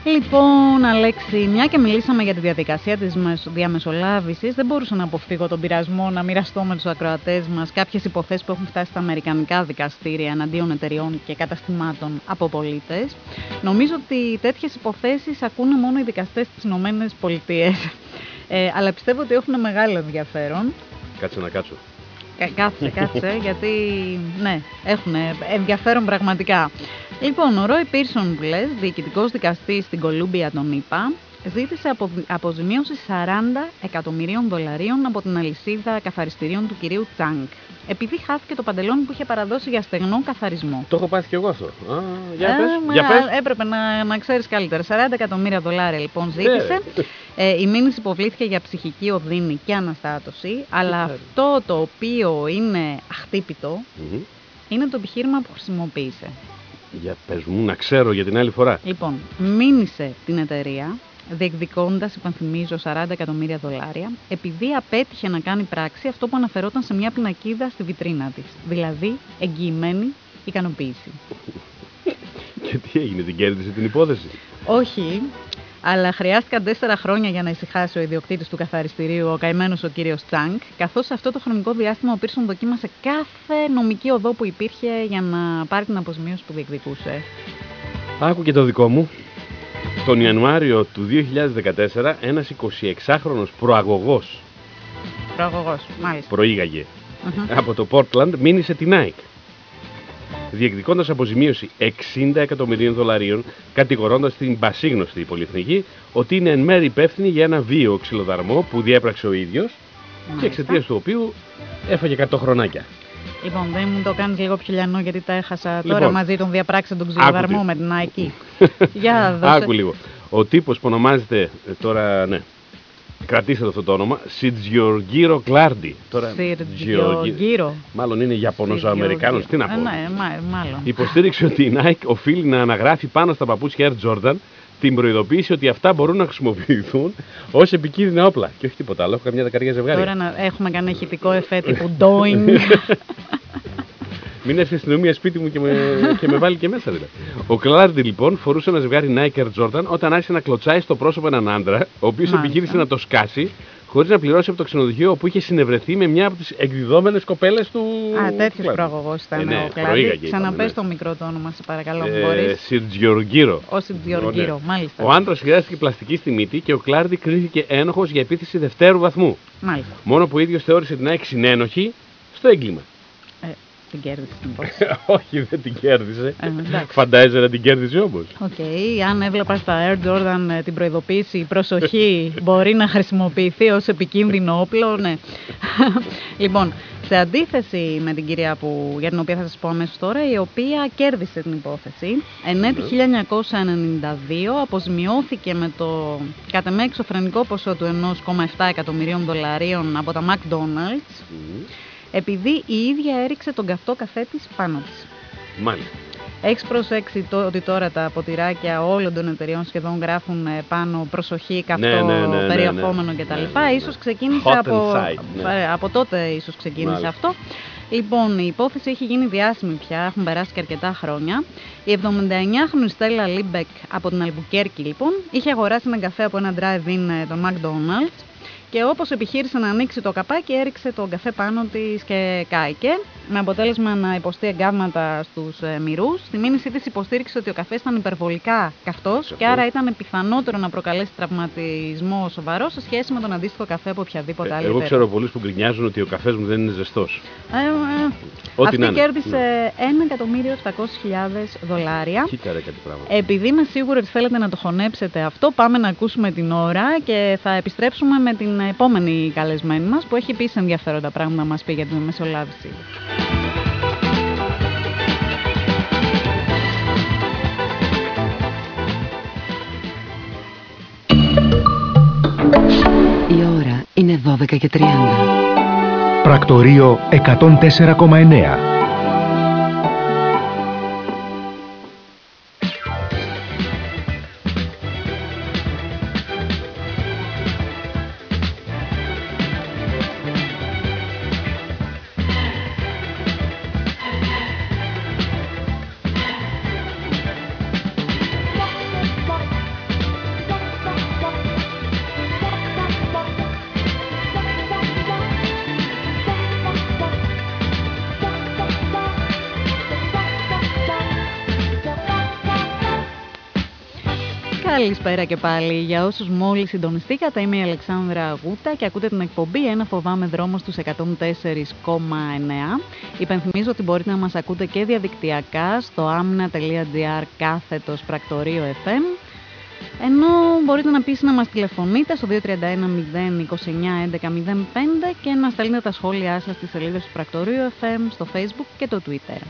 Λοιπόν, Αλέξη, μια και μιλήσαμε για τη διαδικασία της διαμεσολάβησης, δεν μπορούσα να αποφύγω τον πειρασμό να μοιραστώ με τους ακροατές μας κάποιες υποθέσεις που έχουν φτάσει στα αμερικανικά δικαστήρια εναντίον εταιριών και καταστημάτων από πολίτες. Νομίζω ότι τέτοιες υποθέσεις ακούνε μόνο οι δικαστές στις Ηνωμένες Πολιτείες. Αλλά πιστεύω ότι έχουν μεγάλο ενδιαφέρον. Κάτσε να κάτσω. Κάτσε, γιατί ναι, έχουν ενδιαφέρον πραγματικά. Λοιπόν, ο Ρόι Πίρσον, που λες, διοικητικός δικαστής στην Κολούμπια των ΗΠΑ, ζήτησε αποζημίωση $40 εκατομμυρίων από την αλυσίδα καθαριστηρίων του κυρίου Τσάνγκ, επειδή χάθηκε το παντελόνι που είχε παραδώσει για στεγνό καθαρισμό. Το έχω πάθει κι εγώ αυτό. Για πες. Έπρεπε να ξέρεις καλύτερα. $40 εκατομμύρια λοιπόν ζήτησε. Η μήνυση υποβλήθηκε για ψυχική οδύνη και αναστάτωση, αλλά αυτό το οποίο είναι αχτύπητο είναι το επιχείρημα που χρησιμοποίησε. Για πες μου, να ξέρω για την άλλη φορά. Λοιπόν, μήνυσε την εταιρεία, διεκδικώντας, υπενθυμίζω, $40 εκατομμύρια, επειδή απέτυχε να κάνει πράξη αυτό που αναφερόταν σε μια πινακίδα στη βιτρίνα της. Δηλαδή, εγγυημένη ικανοποίηση. Και τι έγινε, την κέρδισε την υπόθεση? Όχι, αλλά χρειάστηκαν 4 χρόνια για να ησυχάσει ο ιδιοκτήτης του καθαριστηρίου, ο καημένος ο κύριος Τσάνγκ, καθώς σε αυτό το χρονικό διάστημα ο Πίρσον δοκίμασε κάθε νομική οδό που υπήρχε για να πάρει την αποζημίωση που διεκδικούσε. Άκου και το δικό μου. Τον Ιανουάριο του 2014, ένας 26χρονος προαγωγός, μάλιστα, προήγαγε από το Portland, μήνυσε την Nike, διεκδικώντας αποζημίωση $60 εκατομμυρίων, κατηγορώντας την πασίγνωστη πολυεθνική ότι είναι εν μέρει υπεύθυνη για ένα βίαιο ξυλοδαρμό που διέπραξε ο ίδιος και εξαιτίας του οποίου έφαγε 100 χρονάκια. Λοιπόν, δεν μου το κάνεις λίγο πιο λιανό, γιατί τα έχασα τώρα μαζί τον διαπράξε τον ξυλοδαρμό με την Nike. Για δώσε. Άκου λίγο. Ο τύπος που ονομάζεται τώρα, ναι, κρατήστε αυτό το όνομα, Σιτζιοργύρο Κλάρντι. Σιτζιοργύρο. Μάλλον είναι Ιαπωνος-Αμερικάνος, τι να πω. Ναι, μάλλον. Υποστήριξε ότι η Nike οφείλει να αναγράφει πάνω στα παπούτσια Air Jordan την προειδοποίηση ότι αυτά μπορούν να χρησιμοποιηθούν ως επικίνδυνα όπλα. Και όχι τίποτα άλλο, έχω καμιά δεκαριά ζευγάρια. Τώρα έχουμε κανένα ηχητικό εφέ τύπου Doing. Μην έρθει η αστυνομία σπίτι μου και με βάλει και μέσα, δηλαδή. Ο Κλάρντι λοιπόν φορούσε ένα ζευγάρι Nike Air Jordan όταν άρχισε να κλωτσάει στο πρόσωπο έναν άντρα, ο οποίος επιχείρησε να το σκάσει χωρίς να πληρώσει από το ξενοδοχείο όπου είχε συνευρεθεί με μια από τις εκδιδόμενες κοπέλες του. Τέτοιος προαγωγός ήταν ο Κλάρντι. Ξαναπες το μικρό το όνομα, σε παρακαλώ, μπορείς. Σιτζιοργύρο. Ο Σιτζιοργύρο, μάλιστα. Ο άντρας χρειάστηκε πλαστική στη μύτη και ο Κλάρντι κρίθηκε ένοχος για επίθεση δευτέρου βαθμού. Μάλιστα. Μόνο που ο ίδιος θεώρησε την Nike συνένοχη στο έγκλημα. Την κέρδισε την υπόθεση. Όχι, δεν την κέρδισε. Φαντάζεσαι να την κέρδισε όμως. Οκ, αν έβλεπα στα Air Jordan την προειδοποίηση, προσοχή, μπορεί να χρησιμοποιηθεί ως επικίνδυνο όπλο, ναι. Λοιπόν, σε αντίθεση με την κυρία για την οποία θα σας πω αμέσως τώρα, η οποία κέρδισε την υπόθεση, εν έτη 1992 αποζημιώθηκε με το κατ' εμέ εξωφρενικό ποσό του $1,7 εκατομμυρίων από τα McDonald's, επειδή η ίδια έριξε τον καυτό καφέ της πάνω της. Μάλιστα. Έχεις προσέξει ότι τώρα τα ποτηράκια όλων των εταιριών σχεδόν γράφουν πάνω προσοχή, καυτό περιεχόμενο κτλ. Ίσως ξεκίνησε από τότε, ίσως ξεκίνησε αυτό. Λοιπόν, η υπόθεση έχει γίνει διάσημη πια, έχουν περάσει και αρκετά χρόνια. Η 79χρονη Στέλλα Λίμπεκ από την Αλμπουκέρκη, λοιπόν, είχε αγοράσει έναν καφέ από ένα drive-in των McDonald's. Και όπως επιχείρησε να ανοίξει το καπάκι, έριξε τον καφέ πάνω της και κάηκε, με αποτέλεσμα να υποστεί εγκάβματα στους μυρούς. Στη μήνυσή της υποστήριξε ότι ο καφές ήταν υπερβολικά καυτός και άρα ήταν πιθανότερο να προκαλέσει τραυματισμό σοβαρό σε σχέση με τον αντίστοιχο καφέ από οποιαδήποτε άλλη. Εγώ ξέρω πολλούς που γκρινιάζουν ότι ο καφές μου δεν είναι ζεστός. Αυτή κέρδισε $1.700.000. Κοίτα ρε κάτι πράγμα. Επειδή είμαι σίγουρη ότι θέλετε να το χωνέψετε αυτό, πάμε να ακούσουμε την ώρα και θα επιστρέψουμε με την επόμενη καλεσμένη μας που έχει επίσης ενδιαφέροντα πράγματα να μας πει για την μεσολάβηση. Η ώρα είναι 12:30. Πρακτορείο 104,9. Καλησπέρα και πάλι. Για όσους μόλις συντονιστήκατε, είμαι η Αλεξάνδρα Γούτα και ακούτε την εκπομπή «Ένα φοβάμαι δρόμο» στους 104,9. Υπενθυμίζω ότι μπορείτε να μας ακούτε και διαδικτυακά στο amna.gr/πρακτορείο FM. Ενώ μπορείτε επίσης να μας τηλεφωνείτε στο 231 029 1105 και να στέλνετε τα σχόλιά σας στις σελίδες του Πρακτορείου FM, στο Facebook και το Twitter.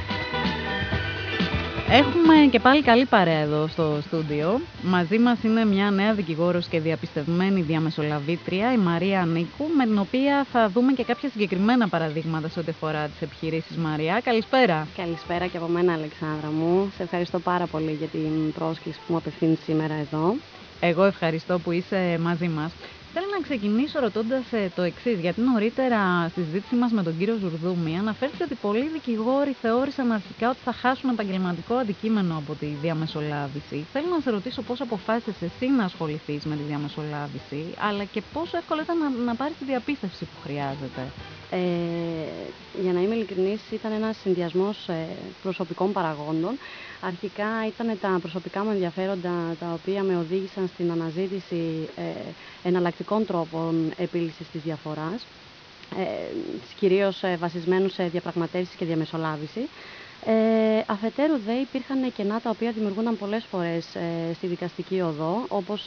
Έχουμε και πάλι καλή παρέα εδώ στο στούντιο. Μαζί μας είναι μια νέα δικηγόρος και διαπιστευμένη διαμεσολαβήτρια, η Μαρία Νίκου, με την οποία θα δούμε και κάποια συγκεκριμένα παραδείγματα σε ό,τι αφορά τις επιχειρήσεις. Μαρία, καλησπέρα. Καλησπέρα και από μένα, Αλεξάνδρα μου. Σε ευχαριστώ πάρα πολύ για την πρόσκληση που μου απευθύνει σήμερα εδώ. Εγώ ευχαριστώ που είσαι μαζί μας. Θέλω να ξεκινήσω ρωτώντας το εξής, γιατί νωρίτερα στη συζήτησή μας με τον κύριο Ζουρδούμη αναφέρθηκε ότι πολλοί δικηγόροι θεώρησαν αρχικά ότι θα χάσουν επαγγελματικό αντικείμενο από τη διαμεσολάβηση. Θέλω να σε ρωτήσω πώς αποφάσισες εσύ να ασχοληθείς με τη διαμεσολάβηση, αλλά και πόσο εύκολο ήταν να πάρεις τη διαπίστευση που χρειάζεται. Για να είμαι ειλικρινής, ήταν ένας συνδυασμός προσωπικών παραγόντων. Αρχικά ήταν τα προσωπικά μου ενδιαφέροντα τα οποία με οδήγησαν στην αναζήτηση εναλλακτικών τρόπων επίλυσης της διαφοράς, κυρίως βασισμένους σε διαπραγματεύσεις και διαμεσολάβηση. Αφετέρου δε υπήρχαν κενά τα οποία δημιουργούνταν πολλές φορές στη δικαστική οδό, όπως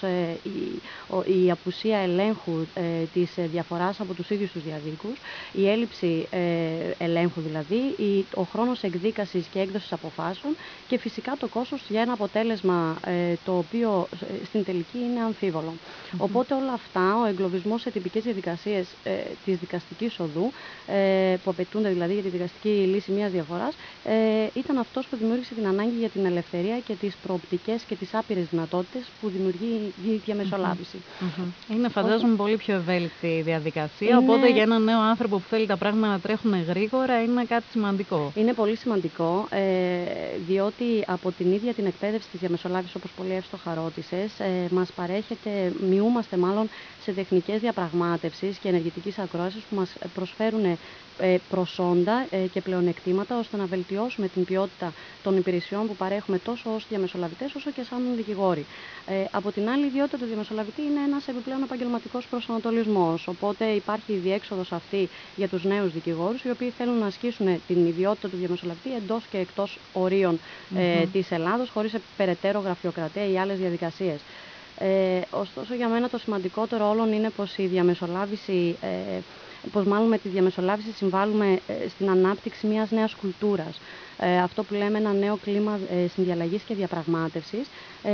η απουσία ελέγχου της διαφοράς από τους ίδιους τους διαδίκους, η έλλειψη ελέγχου δηλαδή, ο χρόνος εκδίκασης και έκδοσης αποφάσεων και φυσικά το κόστος για ένα αποτέλεσμα το οποίο στην τελική είναι αμφίβολο. Οπότε όλα αυτά, ο εγκλωβισμός σε τυπικές διαδικασίες της δικαστικής οδού, που απαιτούνται δηλαδή για τη δικαστική λύση μιας διαφοράς, ήταν αυτός που δημιούργησε την ανάγκη για την ελευθερία και τις προοπτικές και τις άπειρες δυνατότητες που δημιουργεί η διαμεσολάβηση. Είναι, φαντάζομαι, πολύ πιο ευέλικτη η διαδικασία, οπότε για έναν νέο άνθρωπο που θέλει τα πράγματα να τρέχουν γρήγορα είναι κάτι σημαντικό. Είναι πολύ σημαντικό, διότι από την ίδια την εκπαίδευση της διαμεσολάβησης, όπως πολύ εύστοχα ρώτησες, μας μειούμαστε μάλλον σε τεχνικές διαπραγμάτευσης και ενεργητικής ακρόασης που μας προσφέρουν προσόντα και πλεονεκτήματα ώστε να βελτιώσουμε την ποιότητα των υπηρεσιών που παρέχουμε τόσο ως διαμεσολαβητές όσο και σαν δικηγόροι. Από την άλλη, η ιδιότητα του διαμεσολαβητή είναι ένας επιπλέον επαγγελματικός προσανατολισμός. Οπότε υπάρχει η διέξοδος αυτή για τους νέους δικηγόρους, οι οποίοι θέλουν να ασκήσουν την ιδιότητα του διαμεσολαβητή εντός και εκτός ορίων της Ελλάδος, χωρίς περαιτέρω γραφειοκρατία ή άλλες διαδικασίες. Ωστόσο, για μένα το σημαντικότερο όλων είναι πως η διαμεσολάβηση. Πως μάλλον με τη διαμεσολάβηση συμβάλλουμε στην ανάπτυξη μιας νέας κουλτούρας. Αυτό που λέμε ένα νέο κλίμα συνδιαλλαγής και διαπραγμάτευσης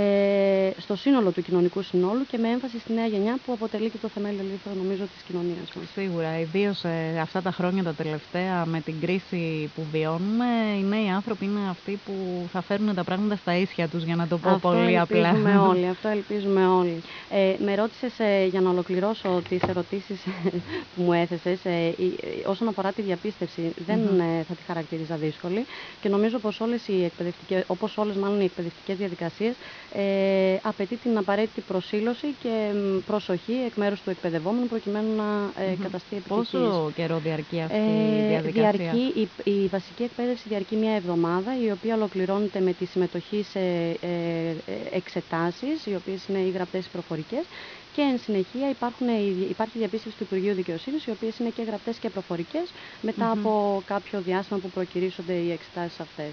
στο σύνολο του κοινωνικού συνόλου και με έμφαση στη νέα γενιά που αποτελεί και το θεμέλιο νομίζω της κοινωνίας μας. Σίγουρα, ιδίως αυτά τα χρόνια τα τελευταία με την κρίση που βιώνουμε, οι νέοι άνθρωποι είναι αυτοί που θα φέρουν τα πράγματα στα ίσια τους, για να το πω πολύ απλά. Αυτό ελπίζουμε όλοι. Με ρώτησες για να ολοκληρώσω τις ερωτήσεις που μου έθεσες. Όσον αφορά τη διαπίστευση, δεν θα τη χαρακτηρίζα δύσκολη. Και νομίζω πως όπως όλες οι εκπαιδευτικές διαδικασίες απαιτεί την απαραίτητη προσήλωση και προσοχή εκ μέρους του εκπαιδευόμενου προκειμένου να καταστεί επιτυχής. Πόσο καιρό διαρκεί αυτή η διαδικασία? Η βασική εκπαίδευση διαρκεί μια εβδομάδα, η οποία ολοκληρώνεται με τη συμμετοχή σε εξετάσεις, οι οποίες είναι οι γραπτές προφορικές. Και εν συνεχεία υπάρχει διαπίστευση του Υπουργείου Δικαιοσύνης, οι οποίες είναι και γραπτές και προφορικές, μετά από κάποιο διάστημα που προκυρήσονται οι εξετάσεις αυτές.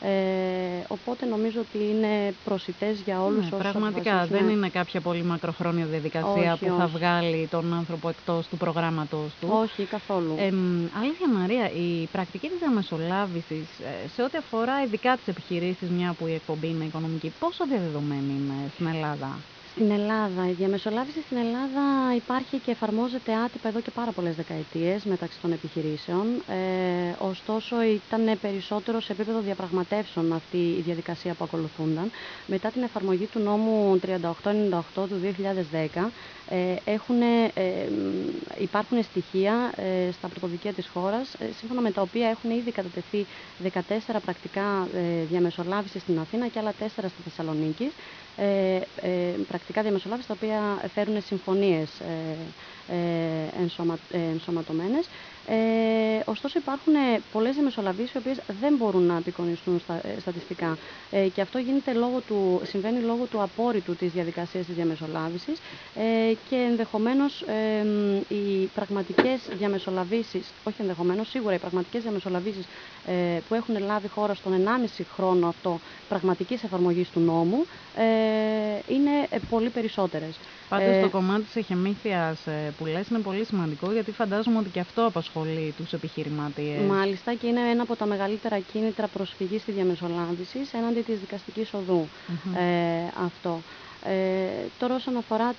Οπότε νομίζω ότι είναι προσιτές για όλους όσους πραγματικά δεν είναι κάποια πολύ μακροχρόνια διαδικασία που θα βγάλει τον άνθρωπο εκτός του προγράμματος του. Όχι, καθόλου. Αλήθεια, Μαρία, η πρακτική της διαμεσολάβησης σε ό,τι αφορά ειδικά τις επιχειρήσεις, μια που η εκπομπή είναι οικονομική, πόσο διαδεδομένη είναι στην Ελλάδα? Στην Ελλάδα, η διαμεσολάβηση στην Ελλάδα υπάρχει και εφαρμόζεται άτυπα εδώ και πάρα πολλές δεκαετίες μεταξύ των επιχειρήσεων. Ωστόσο, ήταν περισσότερο σε επίπεδο διαπραγματεύσεων αυτή η διαδικασία που ακολουθούνταν. Μετά την εφαρμογή του νόμου 3898 του 2010, υπάρχουν στοιχεία στα πρωτοδικεία της χώρας, σύμφωνα με τα οποία έχουν ήδη κατατεθεί 14 πρακτικά διαμεσολάβησης στην Αθήνα και άλλα 4 στη Θεσσαλονίκη. Πρακτικά διαμεσολάβηση τα οποία φέρουν συμφωνίες ενσωματωμένες. Ωστόσο υπάρχουν πολλές διαμεσολαβήσεις οι οποίες δεν μπορούν να απεικονιστούν στατιστικά και αυτό συμβαίνει λόγω του απόρριτου της διαδικασίας της διαμεσολάβησης και ενδεχομένως οι πραγματικές διαμεσολαβήσεις, όχι ενδεχομένως, σίγουρα οι πραγματικές διαμεσολαβήσεις που έχουν λάβει χώρα στον 1,5 χρόνο αυτό πραγματικής εφαρμογής του νόμου είναι πολύ περισσότερες. Πάντως το κομμάτι της εχεμήθειας που λες είναι πολύ σημαντικό, γιατί φαντάζομαι ότι και αυτό απασχολεί τους επιχειρηματίες. Μάλιστα, και είναι ένα από τα μεγαλύτερα κίνητρα προσφυγής στη διαμεσολάβηση έναντι της δικαστικής οδού. Αυτό. Τώρα όσον αφορά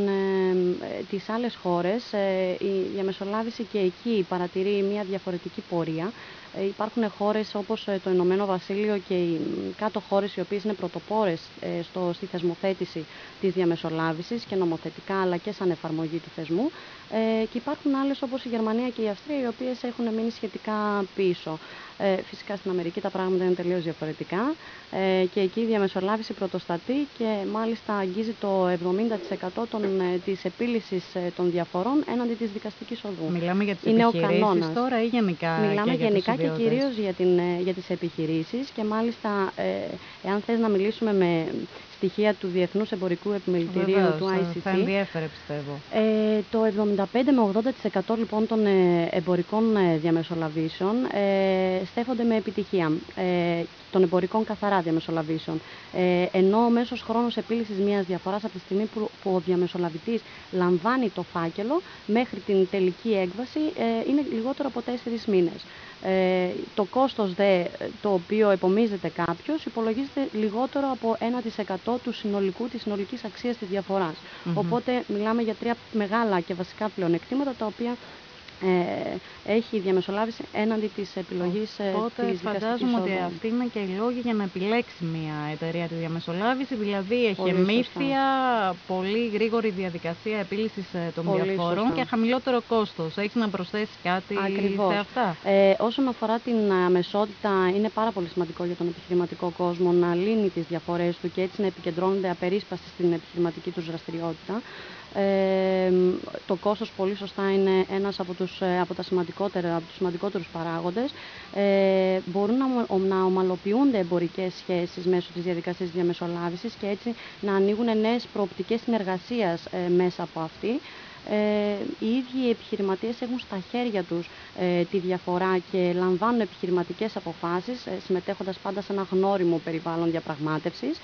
τις άλλες χώρες, η διαμεσολάβηση και εκεί παρατηρεί μια διαφορετική πορεία. Υπάρχουν χώρες όπως το Ηνωμένο Βασίλειο και οι κάτω χώρες οι οποίες είναι πρωτοπόρες στη θεσμοθέτηση της διαμεσολάβησης και νομοθετικά αλλά και σαν εφαρμογή του θεσμού και υπάρχουν άλλες όπως η Γερμανία και η Αυστρία οι οποίες έχουν μείνει σχετικά πίσω. Φυσικά στην Αμερική τα πράγματα είναι τελείως διαφορετικά και εκεί η διαμεσολάβηση πρωτοστατεί και μάλιστα αγγίζει το 70% της επίλυσης των διαφορών έναντι της δικαστικής οδού. Μιλάμε για τις επιχειρήσεις τώρα ή γενικά? Μιλάμε γενικά και κυρίως για τις επιχειρήσεις και μάλιστα εάν θες να μιλήσουμε με στοιχεία του Διεθνούς Εμπορικού Επιμελητηρίου, βεβαίως, του ICC. Θα ενδιέφερε, πιστεύω. Το 75 με 80% λοιπόν των εμπορικών διαμεσολαβήσεων στέφονται με επιτυχία, των εμπορικών καθαρά διαμεσολαβήσεων. Ενώ ο μέσος χρόνος επίλυσης μιας διαφοράς από τη στιγμή που ο διαμεσολαβητής λαμβάνει το φάκελο μέχρι την τελική έκβαση είναι λιγότερο από 4 μήνες. Το κόστος το οποίο επομίζεται κάποιος υπολογίζεται λιγότερο από 1% της συνολικής αξίας της διαφοράς. Οπότε μιλάμε για 3 μεγάλα και βασικά πλεονεκτήματα τα οποία έχει διαμεσολάβηση έναντι της επιλογής της δικαστικής οδού. Φαντάζομαι ότι αυτοί είναι και οι λόγοι για να επιλέξει μια εταιρεία τη διαμεσολάβηση, δηλαδή εχεμήθεια, πολύ γρήγορη διαδικασία επίλυσης των διαφορών και χαμηλότερο κόστος. Έχεις να προσθέσεις κάτι σε αυτά? Όσον αφορά την αμεσότητα, είναι πάρα πολύ σημαντικό για τον επιχειρηματικό κόσμο να λύνει τις διαφορές του και έτσι να επικεντρώνονται απερίσπαστοι στην επιχειρηματική τους δραστηριότητα. Το κόστος πολύ σωστά είναι ένας από τους σημαντικότερους παράγοντες. Μπορούν να ομαλοποιούνται εμπορικές σχέσεις μέσω της διαδικασίας διαμεσολάβησης και έτσι να ανοίγουν νέες προοπτικές συνεργασίας μέσα από αυτή. Οι ίδιοι οι επιχειρηματίες έχουν στα χέρια τους τη διαφορά και λαμβάνουν επιχειρηματικές αποφάσεις, συμμετέχοντας πάντα σε ένα γνώριμο περιβάλλον διαπραγμάτευσης.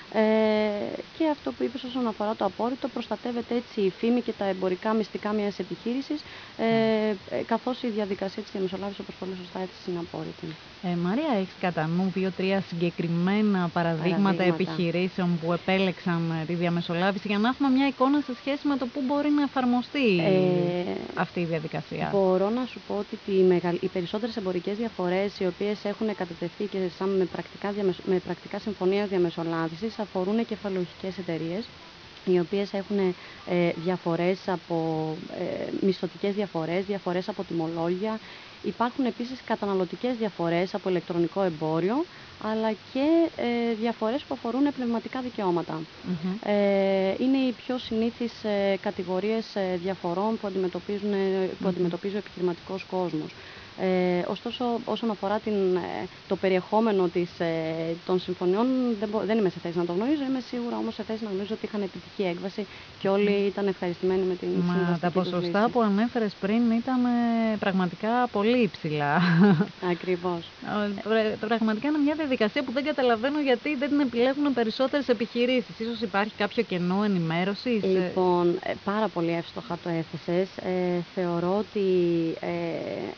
Και αυτό που είπες όσον αφορά το απόρριτο, προστατεύεται έτσι η φήμη και τα εμπορικά μυστικά μιας επιχείρησης, καθώς η διαδικασία της διαμεσολάβησης, όπως πολύ σωστά έτσι, είναι απόρριτη. Μαρία, έχεις κατά νου 2-3 συγκεκριμένα παραδείγματα επιχειρήσεων που επέλεξαν τη διαμεσολάβηση για να έχουμε μια εικόνα σε σχέση με το πού μπορεί να εφαρμοστεί αυτή η διαδικασία? Μπορώ να σου πω ότι οι περισσότερες εμπορικές διαφορές οι οποίες έχουν κατατεθεί και με πρακτικά συμφωνία διαμεσολάβησης αφορούν κεφαλαιοχικές εταιρείες, οι οποίες έχουν διαφορές μισθωτικές διαφορές από τιμολόγια. Υπάρχουν επίσης καταναλωτικές διαφορές από ηλεκτρονικό εμπόριο, αλλά και διαφορές που αφορούν πνευματικά δικαιώματα. Είναι οι πιο συνήθεις κατηγορίες διαφορών που αντιμετωπίζει ο επιχειρηματικός κόσμος. Ωστόσο, όσον αφορά το περιεχόμενο των συμφωνιών, δεν είμαι σε θέση να το γνωρίζω. Είμαι σίγουρα όμως σε θέση να γνωρίζω ότι είχαν επιτυχή έκβαση και όλοι ήταν ευχαριστημένοι με την συμβαστική τα ποσοστά λύση που ανέφερες πριν ήταν πραγματικά πολύ υψηλά. Ακριβώς. Πραγματικά είναι μια διαδικασία που δεν καταλαβαίνω γιατί δεν την επιλέγουν περισσότερες επιχειρήσεις. Ίσως υπάρχει κάποιο κενό ενημέρωσης? Λοιπόν, πάρα πολύ εύστοχα το έθεσες. Θεωρώ ότι ένα από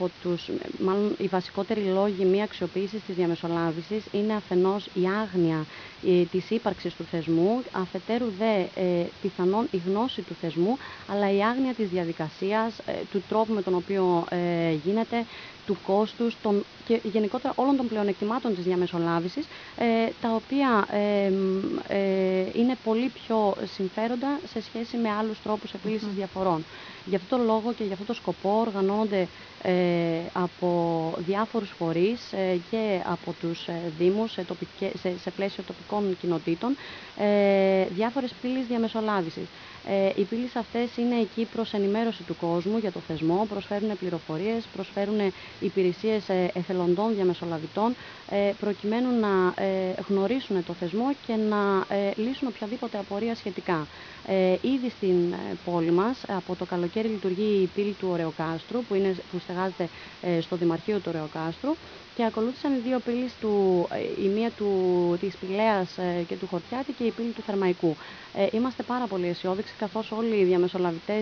μάλλον οι βασικότεροι λόγοι μη αξιοποίησης της διαμεσολάβησης είναι αφενός η άγνοια της ύπαρξης του θεσμού, αφετέρου δε πιθανόν η γνώση του θεσμού, αλλά η άγνοια της διαδικασίας, του τρόπου με τον οποίο γίνεται, του κόστους και γενικότερα όλων των πλεονεκτημάτων της διαμεσολάβησης, τα οποία είναι πολύ πιο συμφέροντα σε σχέση με άλλους τρόπους επίλυσης διαφορών. Γι' αυτό το λόγο και γι' αυτό το σκοπό οργανώνονται από διάφορους φορείς και από τους δήμους σε πλαίσιο τοπικών κοινοτήτων διάφορες πύλες διαμεσολάβησης. Οι πύλες αυτές είναι εκεί προς ενημέρωση του κόσμου για το θεσμό, προσφέρουν πληροφορίες, προσφέρουν υπηρεσίες εθελοντών διαμεσολαβητών, προκειμένου να γνωρίσουν το θεσμό και να λύσουν οποιαδήποτε απορία σχετικά. Ήδη στην πόλη μας, από το καλοκαίρι λειτουργεί η πύλη του Ωρεοκάστρου, που στεγάζεται στο Δημαρχείο του Ωρεοκάστρου, και ακολούθησαν οι δύο πύλες, η μία της Πηλαίας και του Χορτιάτη και η πύλη του Θερμαϊκού. Είμαστε πάρα πολύ αισιόδοξοι, καθώς όλοι οι διαμεσολαβητές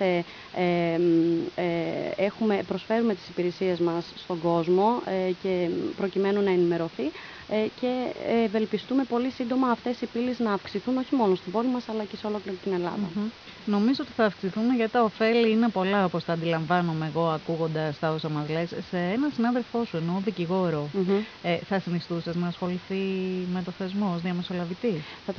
προσφέρουμε τις υπηρεσίες μας στον κόσμο και προκειμένου να ενημερωθεί, και ευελπιστούμε πολύ σύντομα αυτές οι πύλες να αυξηθούν όχι μόνο στην πόλη μας αλλά και σε ολόκληρη την Ελλάδα. Νομίζω ότι θα αυξηθούν, γιατί τα ωφέλη είναι πολλά, όπως τα αντιλαμβάνομαι εγώ ακούγοντας τα όσα μας λες. Σε έναν συνάδελφό σου, εννοώ δικηγόρο, θα συνιστούσες να ασχοληθεί με το θεσμό ως διαμεσολαβητή?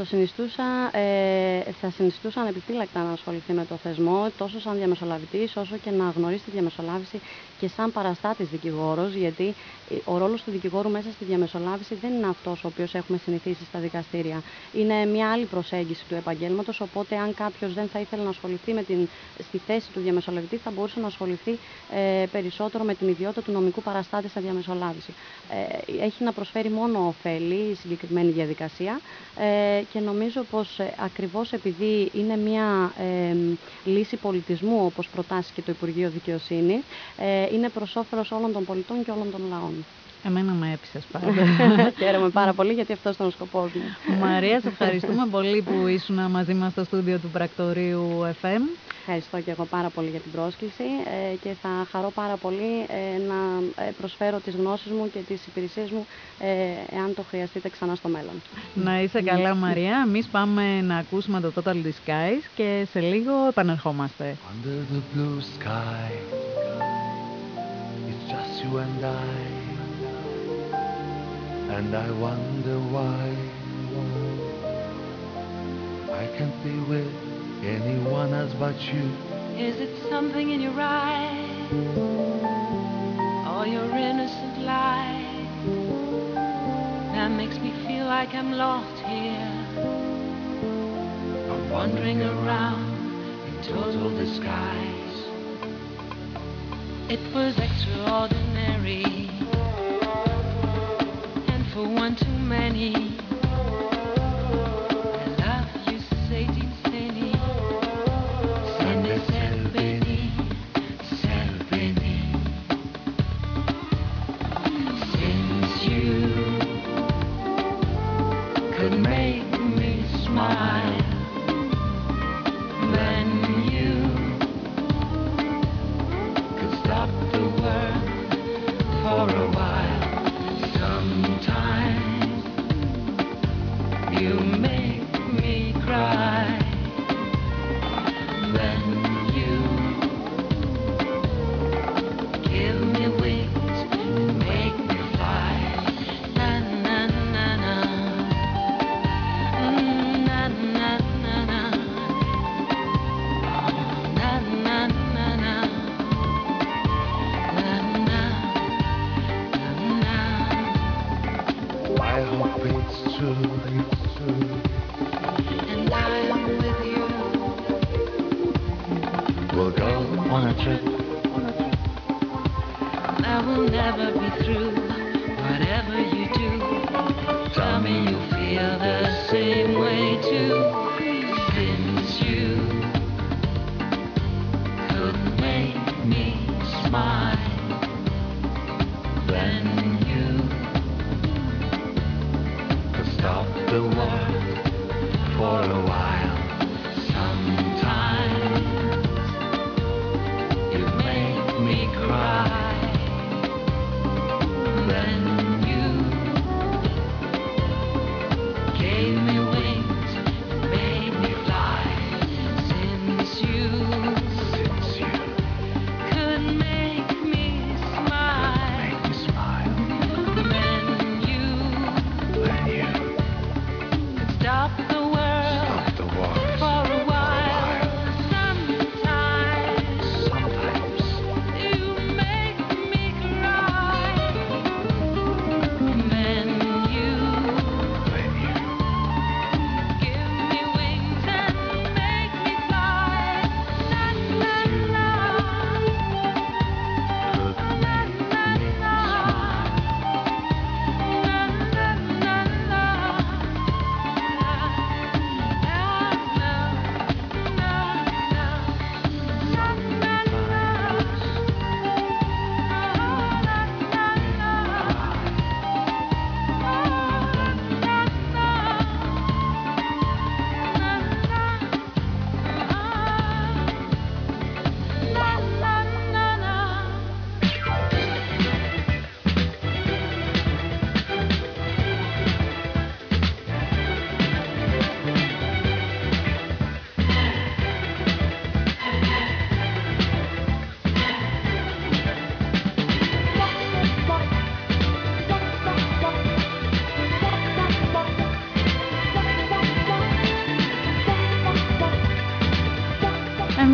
Θα συνιστούσα ανεπιφύλακτα να ασχοληθεί με το θεσμό, τόσο σαν διαμεσολαβητής όσο και να γνωρίσει τη διαμεσολάβηση και σαν παραστάτης δικηγόρος, γιατί ο ρόλος του δικηγόρου μέσα στη διαμεσολάβηση δεν είναι αυτός ο οποίος έχουμε συνηθίσει στα δικαστήρια. Είναι μια άλλη προσέγγιση του επαγγέλματος, οπότε αν κάποιος δεν θα ήθελε να ασχοληθεί στη θέση του διαμεσολαβητή, θα μπορούσε να ασχοληθεί περισσότερο με την ιδιότητα του νομικού παραστάτη στα διαμεσολάβηση. Έχει να προσφέρει μόνο ωφέλη η συγκεκριμένη διαδικασία, και νομίζω πως ακριβώς επειδή είναι μια λύση πολιτισμού, όπως προτάσει και το Υπουργείο Δικαιοσύνης, είναι προς όφελος όλων των πολιτών και όλων των λαών. Εμένα με έπεισες πάντα. Χαίρομαι πάρα πολύ, γιατί αυτός ήταν ο σκοπός μου. Μαρία, σε ευχαριστούμε πολύ που ήσουν μαζί μας στο στούντιο του Πρακτορείου FM. Ευχαριστώ και εγώ πάρα πολύ για την πρόσκληση, και θα χαρώ πάρα πολύ να προσφέρω τις γνώσεις μου και τις υπηρεσίες μου εάν το χρειαστείτε ξανά στο μέλλον. Να είσαι καλά, Μαρία. Εμείς πάμε να ακούσουμε το Total Disguise και σε λίγο επανερχόμαστε. Under the blue sky, it's just you and I wonder why I can't be with anyone else but you. Is it something in your eyes, or your innocent lies, that makes me feel like I'm lost here? I'm wandering around in total disguise. It was extraordinary, and for one too many. You make me cry.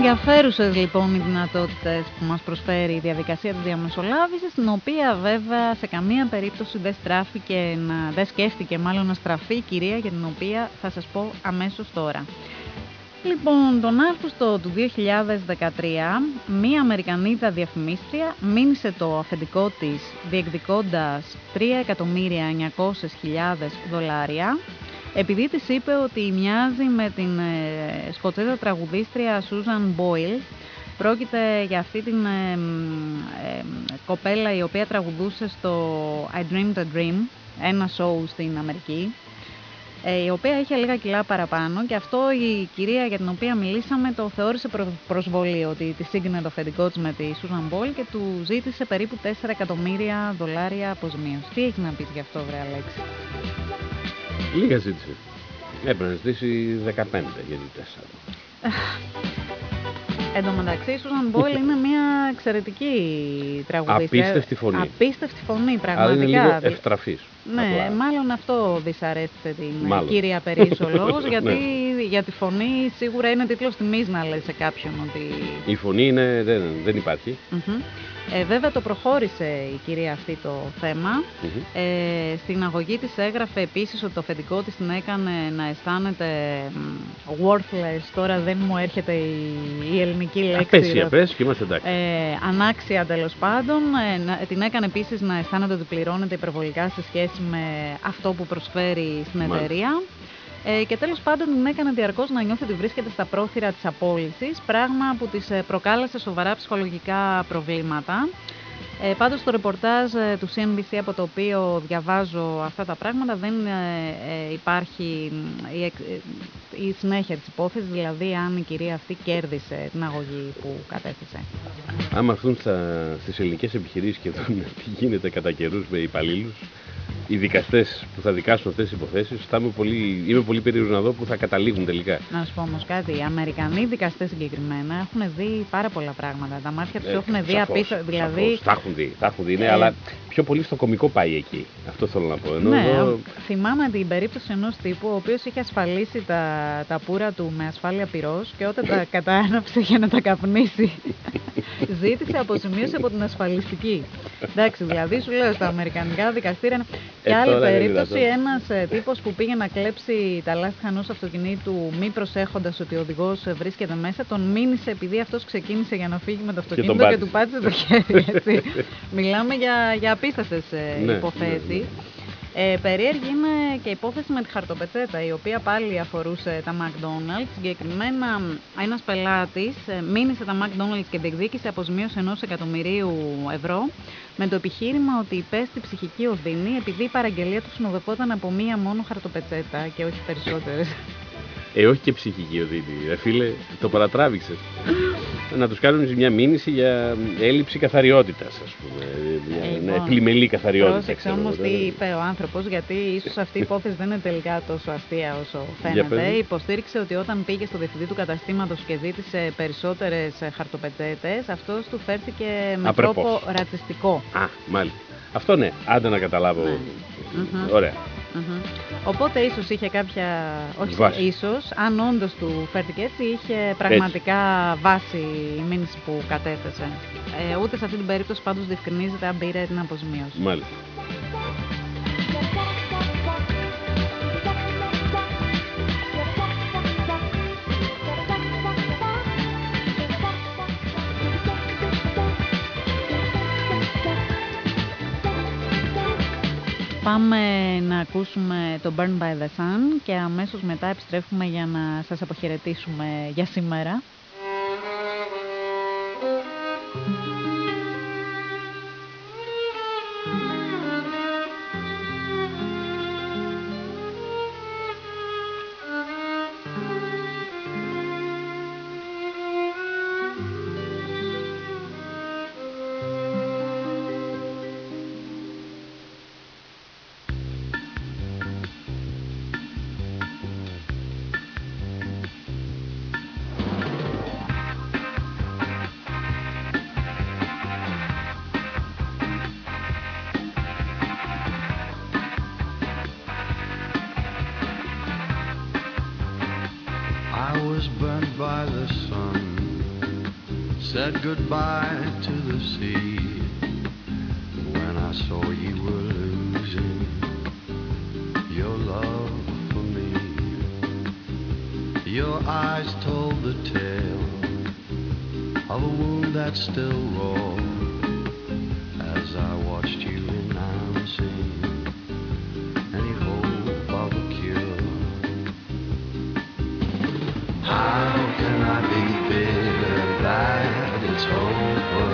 Ενδιαφέρουσες λοιπόν οι δυνατότητες που μας προσφέρει η διαδικασία της διαμεσολάβησης, την οποία βέβαια σε καμία περίπτωση δεν σκέφτηκε μάλλον να στραφεί η κυρία, για την οποία θα σας πω αμέσως τώρα. Λοιπόν, τον Αύγουστο του 2013, μία Αμερικανίδα διαφημίστρια μήνυσε το αφεντικό της διεκδικώντας $3.900.000 επειδή της είπε ότι μοιάζει με την Σκοτσέζα τραγουδίστρια Σούζαν Μπόιλ. Πρόκειται για αυτή την κοπέλα η οποία τραγουδούσε στο I Dreamed a Dream, ένα σοου στην Αμερική, η οποία είχε λίγα κιλά παραπάνω, και αυτό η κυρία για την οποία μιλήσαμε το θεώρησε προσβολή, ότι τη σύγκρινε το αφεντικό της με τη Σούζαν Μπόιλ και του ζήτησε περίπου $4 εκατομμύρια αποζημίωση. Τι έχει να πεις γι' αυτό, βρε Αλέξη? Λίγα ζήτησε. Έπρεπε να ζητήσει 15, γιατί 4. Εν τω μεταξύ, η Σούζαν Μπόιλ είναι μια εξαιρετική τραγουδίστρια. Απίστευτη φωνή. Απίστευτη φωνή, πραγματικά. Αλλά είναι λίγο ευτραφής. Ναι, απλά. Μάλλον αυτό δυσαρέστησε την Μάλλον. κύρια Περίσσο λόγος, γιατί Ναι. για τη φωνή σίγουρα είναι τίτλος τιμής να λέει σε κάποιον ότι... Η φωνή είναι, δεν υπάρχει. Βέβαια το προχώρησε η κυρία αυτή το θέμα. Στην αγωγή της έγραφε επίσης ότι το αφεντικό της την έκανε να αισθάνεται worthless, τώρα δεν μου έρχεται η ελληνική λέξη. Απέσια, και είμαστε εντάξει. Ανάξια τέλος πάντων. Την έκανε επίσης να αισθάνεται ότι πληρώνεται υπερβολικά σε σχέση με αυτό που προσφέρει στην εταιρεία. Και τέλος πάντων την έκανε διαρκώς να νιώθει ότι βρίσκεται στα πρόθυρα της απόλυσης, πράγμα που της προκάλεσε σοβαρά ψυχολογικά προβλήματα. Πάντως στο ρεπορτάζ του CNBC από το οποίο διαβάζω αυτά τα πράγματα δεν υπάρχει η συνέχεια της υπόθεσης, δηλαδή αν η κυρία αυτή κέρδισε την αγωγή που κατέθεσε. Άμα έρθουν στις ελληνικές επιχειρήσεις και δουν τι γίνεται κατά καιρούς με υπαλλήλους, οι δικαστές που θα δικάσουν αυτές τις υποθέσεις, είμαι πολύ περίεργος να δω που θα καταλήγουν τελικά. Να σου πω όμως κάτι, οι Αμερικανοί δικαστές συγκεκριμένα έχουν δει πάρα πολλά πράγματα. Τα μάτια τους έχουν δει απίστευτα. Δηλαδή... Τα έχουν δει, ναι, αλλά πιο πολύ στο κωμικό πάει εκεί. Αυτό θέλω να πω. Ναι, θυμάμαι την περίπτωση ενός τύπου ο οποίος είχε ασφαλίσει τα πουρα του με ασφάλεια πυρός και όταν τα κατάναψε για να τα καπνίσει, ζήτησε αποζημίωση από την ασφαλιστική. Εντάξει, δηλαδή σου λέω στα αμερικανικά δικαστήρια. Και άλλη περίπτωση, ένας τύπος που πήγε να κλέψει τα λάστιχα ενός αυτοκινήτου μη προσέχοντας ότι ο οδηγός βρίσκεται μέσα, τον μήνυσε επειδή αυτός ξεκίνησε για να φύγει με το αυτοκίνητο και του πάτησε το χέρι. Έτσι. Μιλάμε για απίστευτες υποθέσεις. Περίεργη είναι και η υπόθεση με τη χαρτοπετσέτα, η οποία πάλι αφορούσε τα McDonald's. Συγκεκριμένα, ένας πελάτης μήνυσε τα McDonald's και διεκδίκησε αποζημίωση $1 εκατομμυρίου με το επιχείρημα ότι υπέστη ψυχική οδύνη επειδή η παραγγελία του συνοδευόταν από μία μόνο χαρτοπετσέτα και όχι περισσότερες. Όχι και ψυχική οδύνη. Φίλε, το παρατράβηξες. Να τους κάνουν μια μήνυση για έλλειψη καθαριότητας, ας πούμε. Μια πλημελή καθαριότητα. Πρόσεξε όμως τι είπε ο άνθρωπος, γιατί ίσως αυτή η υπόθεση δεν είναι τελικά τόσο αστεία όσο φαίνεται. Υποστήριξε ότι όταν πήγε στο διευθυντή του καταστήματος και ζήτησε περισσότερες χαρτοπετσέτες, αυτός του φέρθηκε με τρόπο ρατσιστικό. Α, μάλιστα. Αυτό ναι, άντε να καταλάβω. Ωραία. Οπότε ίσως είχε κάποια, όχι ίσως, αν όντως του φέρθηκε έτσι, είχε πραγματικά βάση η μήνυση που κατέθεσε. Ούτε σε αυτή την περίπτωση πάντως διευκρινίζεται αν πήρε την αποζημίωση. Μάλιστα. Πάμε να ακούσουμε το Burn by the Sun και αμέσως μετά επιστρέφουμε για να σας αποχαιρετήσουμε για σήμερα. I was burned by the sun. said goodbye to the sea. When I saw you were losing your love for me, your eyes told the tale of a wound that's still raw. As I watched you renouncing any hope of a cure, how can I be bitter that it's over?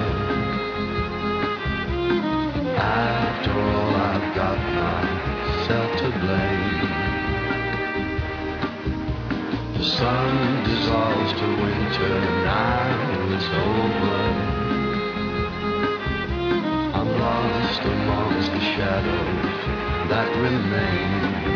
After all, I've got myself to blame. The sun dissolves to winter, now it's over. I'm lost amongst the shadows that remain.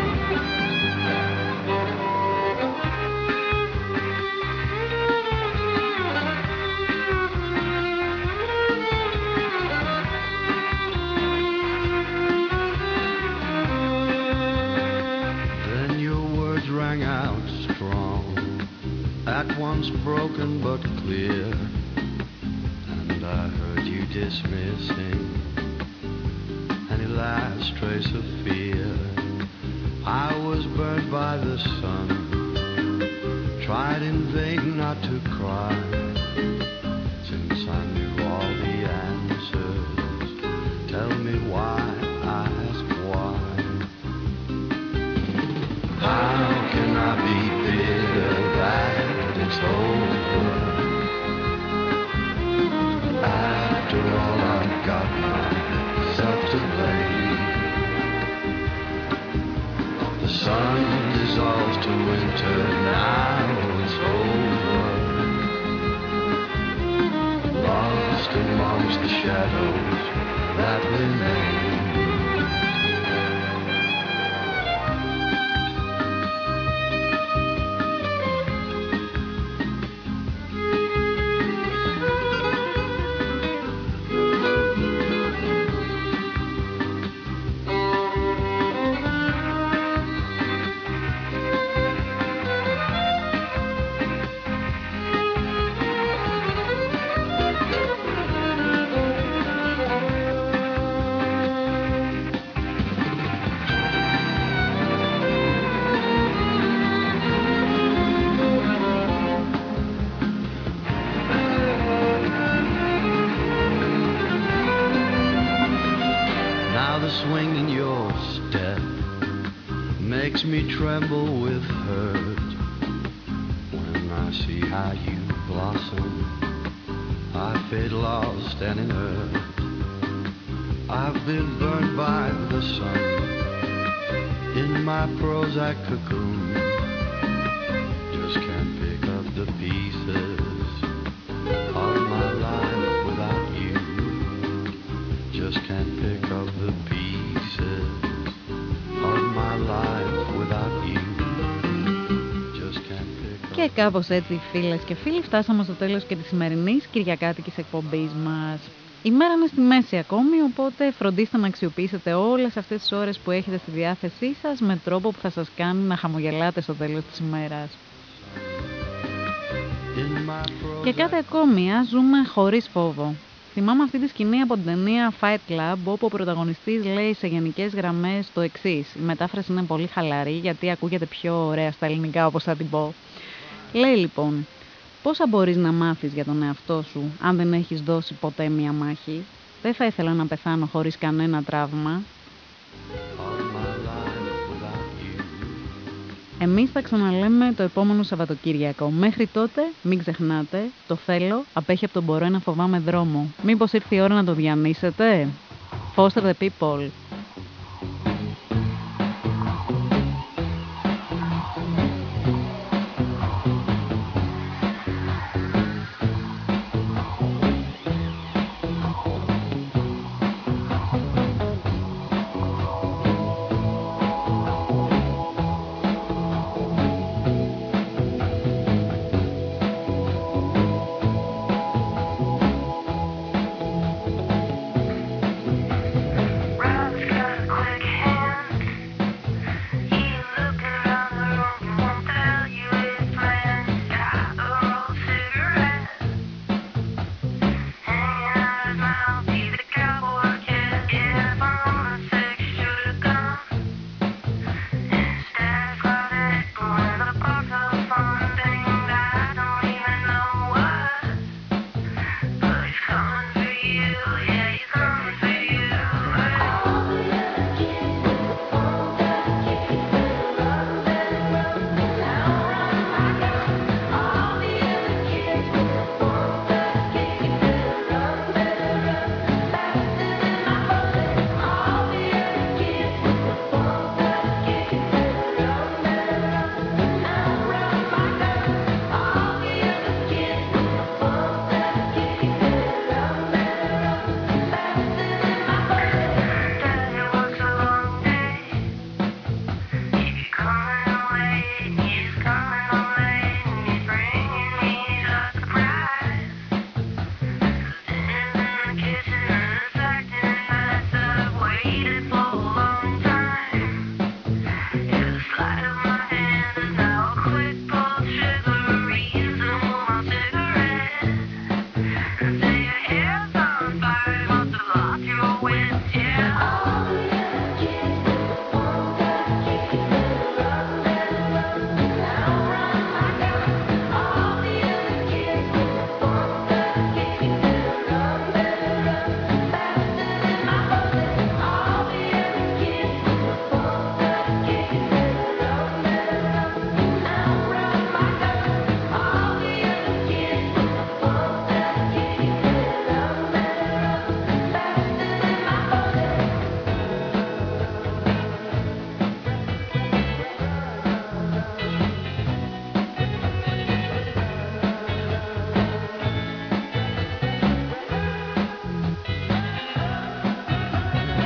At once broken but clear, and I heard you dismissing any last trace of fear. I was burned by the sun, tried in vain not to cry, since I knew all the answers. Tell me why, ask why. How can I be bitter that it's over? After all, I've got myself to blame. The sun dissolves to winter, now it's over. Lost amongst the shadows that remain. Swing in your step makes me tremble with hurt. When I see how you blossom, I fade lost and inert. I've been burned by the sun in my Prozac cocoon. Just can't pick up the pieces of my life without you. Just can't pick up the pieces of my life without you. Just can't pick up. Και κάπως έτσι, φίλες και φίλοι, φτάσαμε στο τέλος και της σημερινής κυριακάτικης εκπομπής μας. Η μέρα είναι στη μέση ακόμη, οπότε φροντίστε να αξιοποιήσετε όλες αυτές τις ώρες που έχετε στη διάθεσή σας με τρόπο που θα σας κάνει να χαμογελάτε στο τέλος της ημέρας. Και κάτι ακόμη, ας ζούμε χωρίς φόβο. Θυμάμαι αυτή τη σκηνή από την ταινία Fight Club, όπου ο πρωταγωνιστής λέει σε γενικές γραμμές το εξής. Η μετάφραση είναι πολύ χαλαρή, γιατί ακούγεται πιο ωραία στα ελληνικά, όπως θα την πω. Λέει λοιπόν, πόσα μπορείς να μάθεις για τον εαυτό σου, αν δεν έχεις δώσει ποτέ μία μάχη? Δεν θα ήθελα να πεθάνω χωρίς κανένα τραύμα. Εμείς θα ξαναλέμε το επόμενο Σαββατοκύριακο. Μέχρι τότε, μην ξεχνάτε, το θέλω απέχει από τον μπορώ να φοβάμαι δρόμο. Μήπως ήρθε η ώρα να το διανύσετε? Foster the people.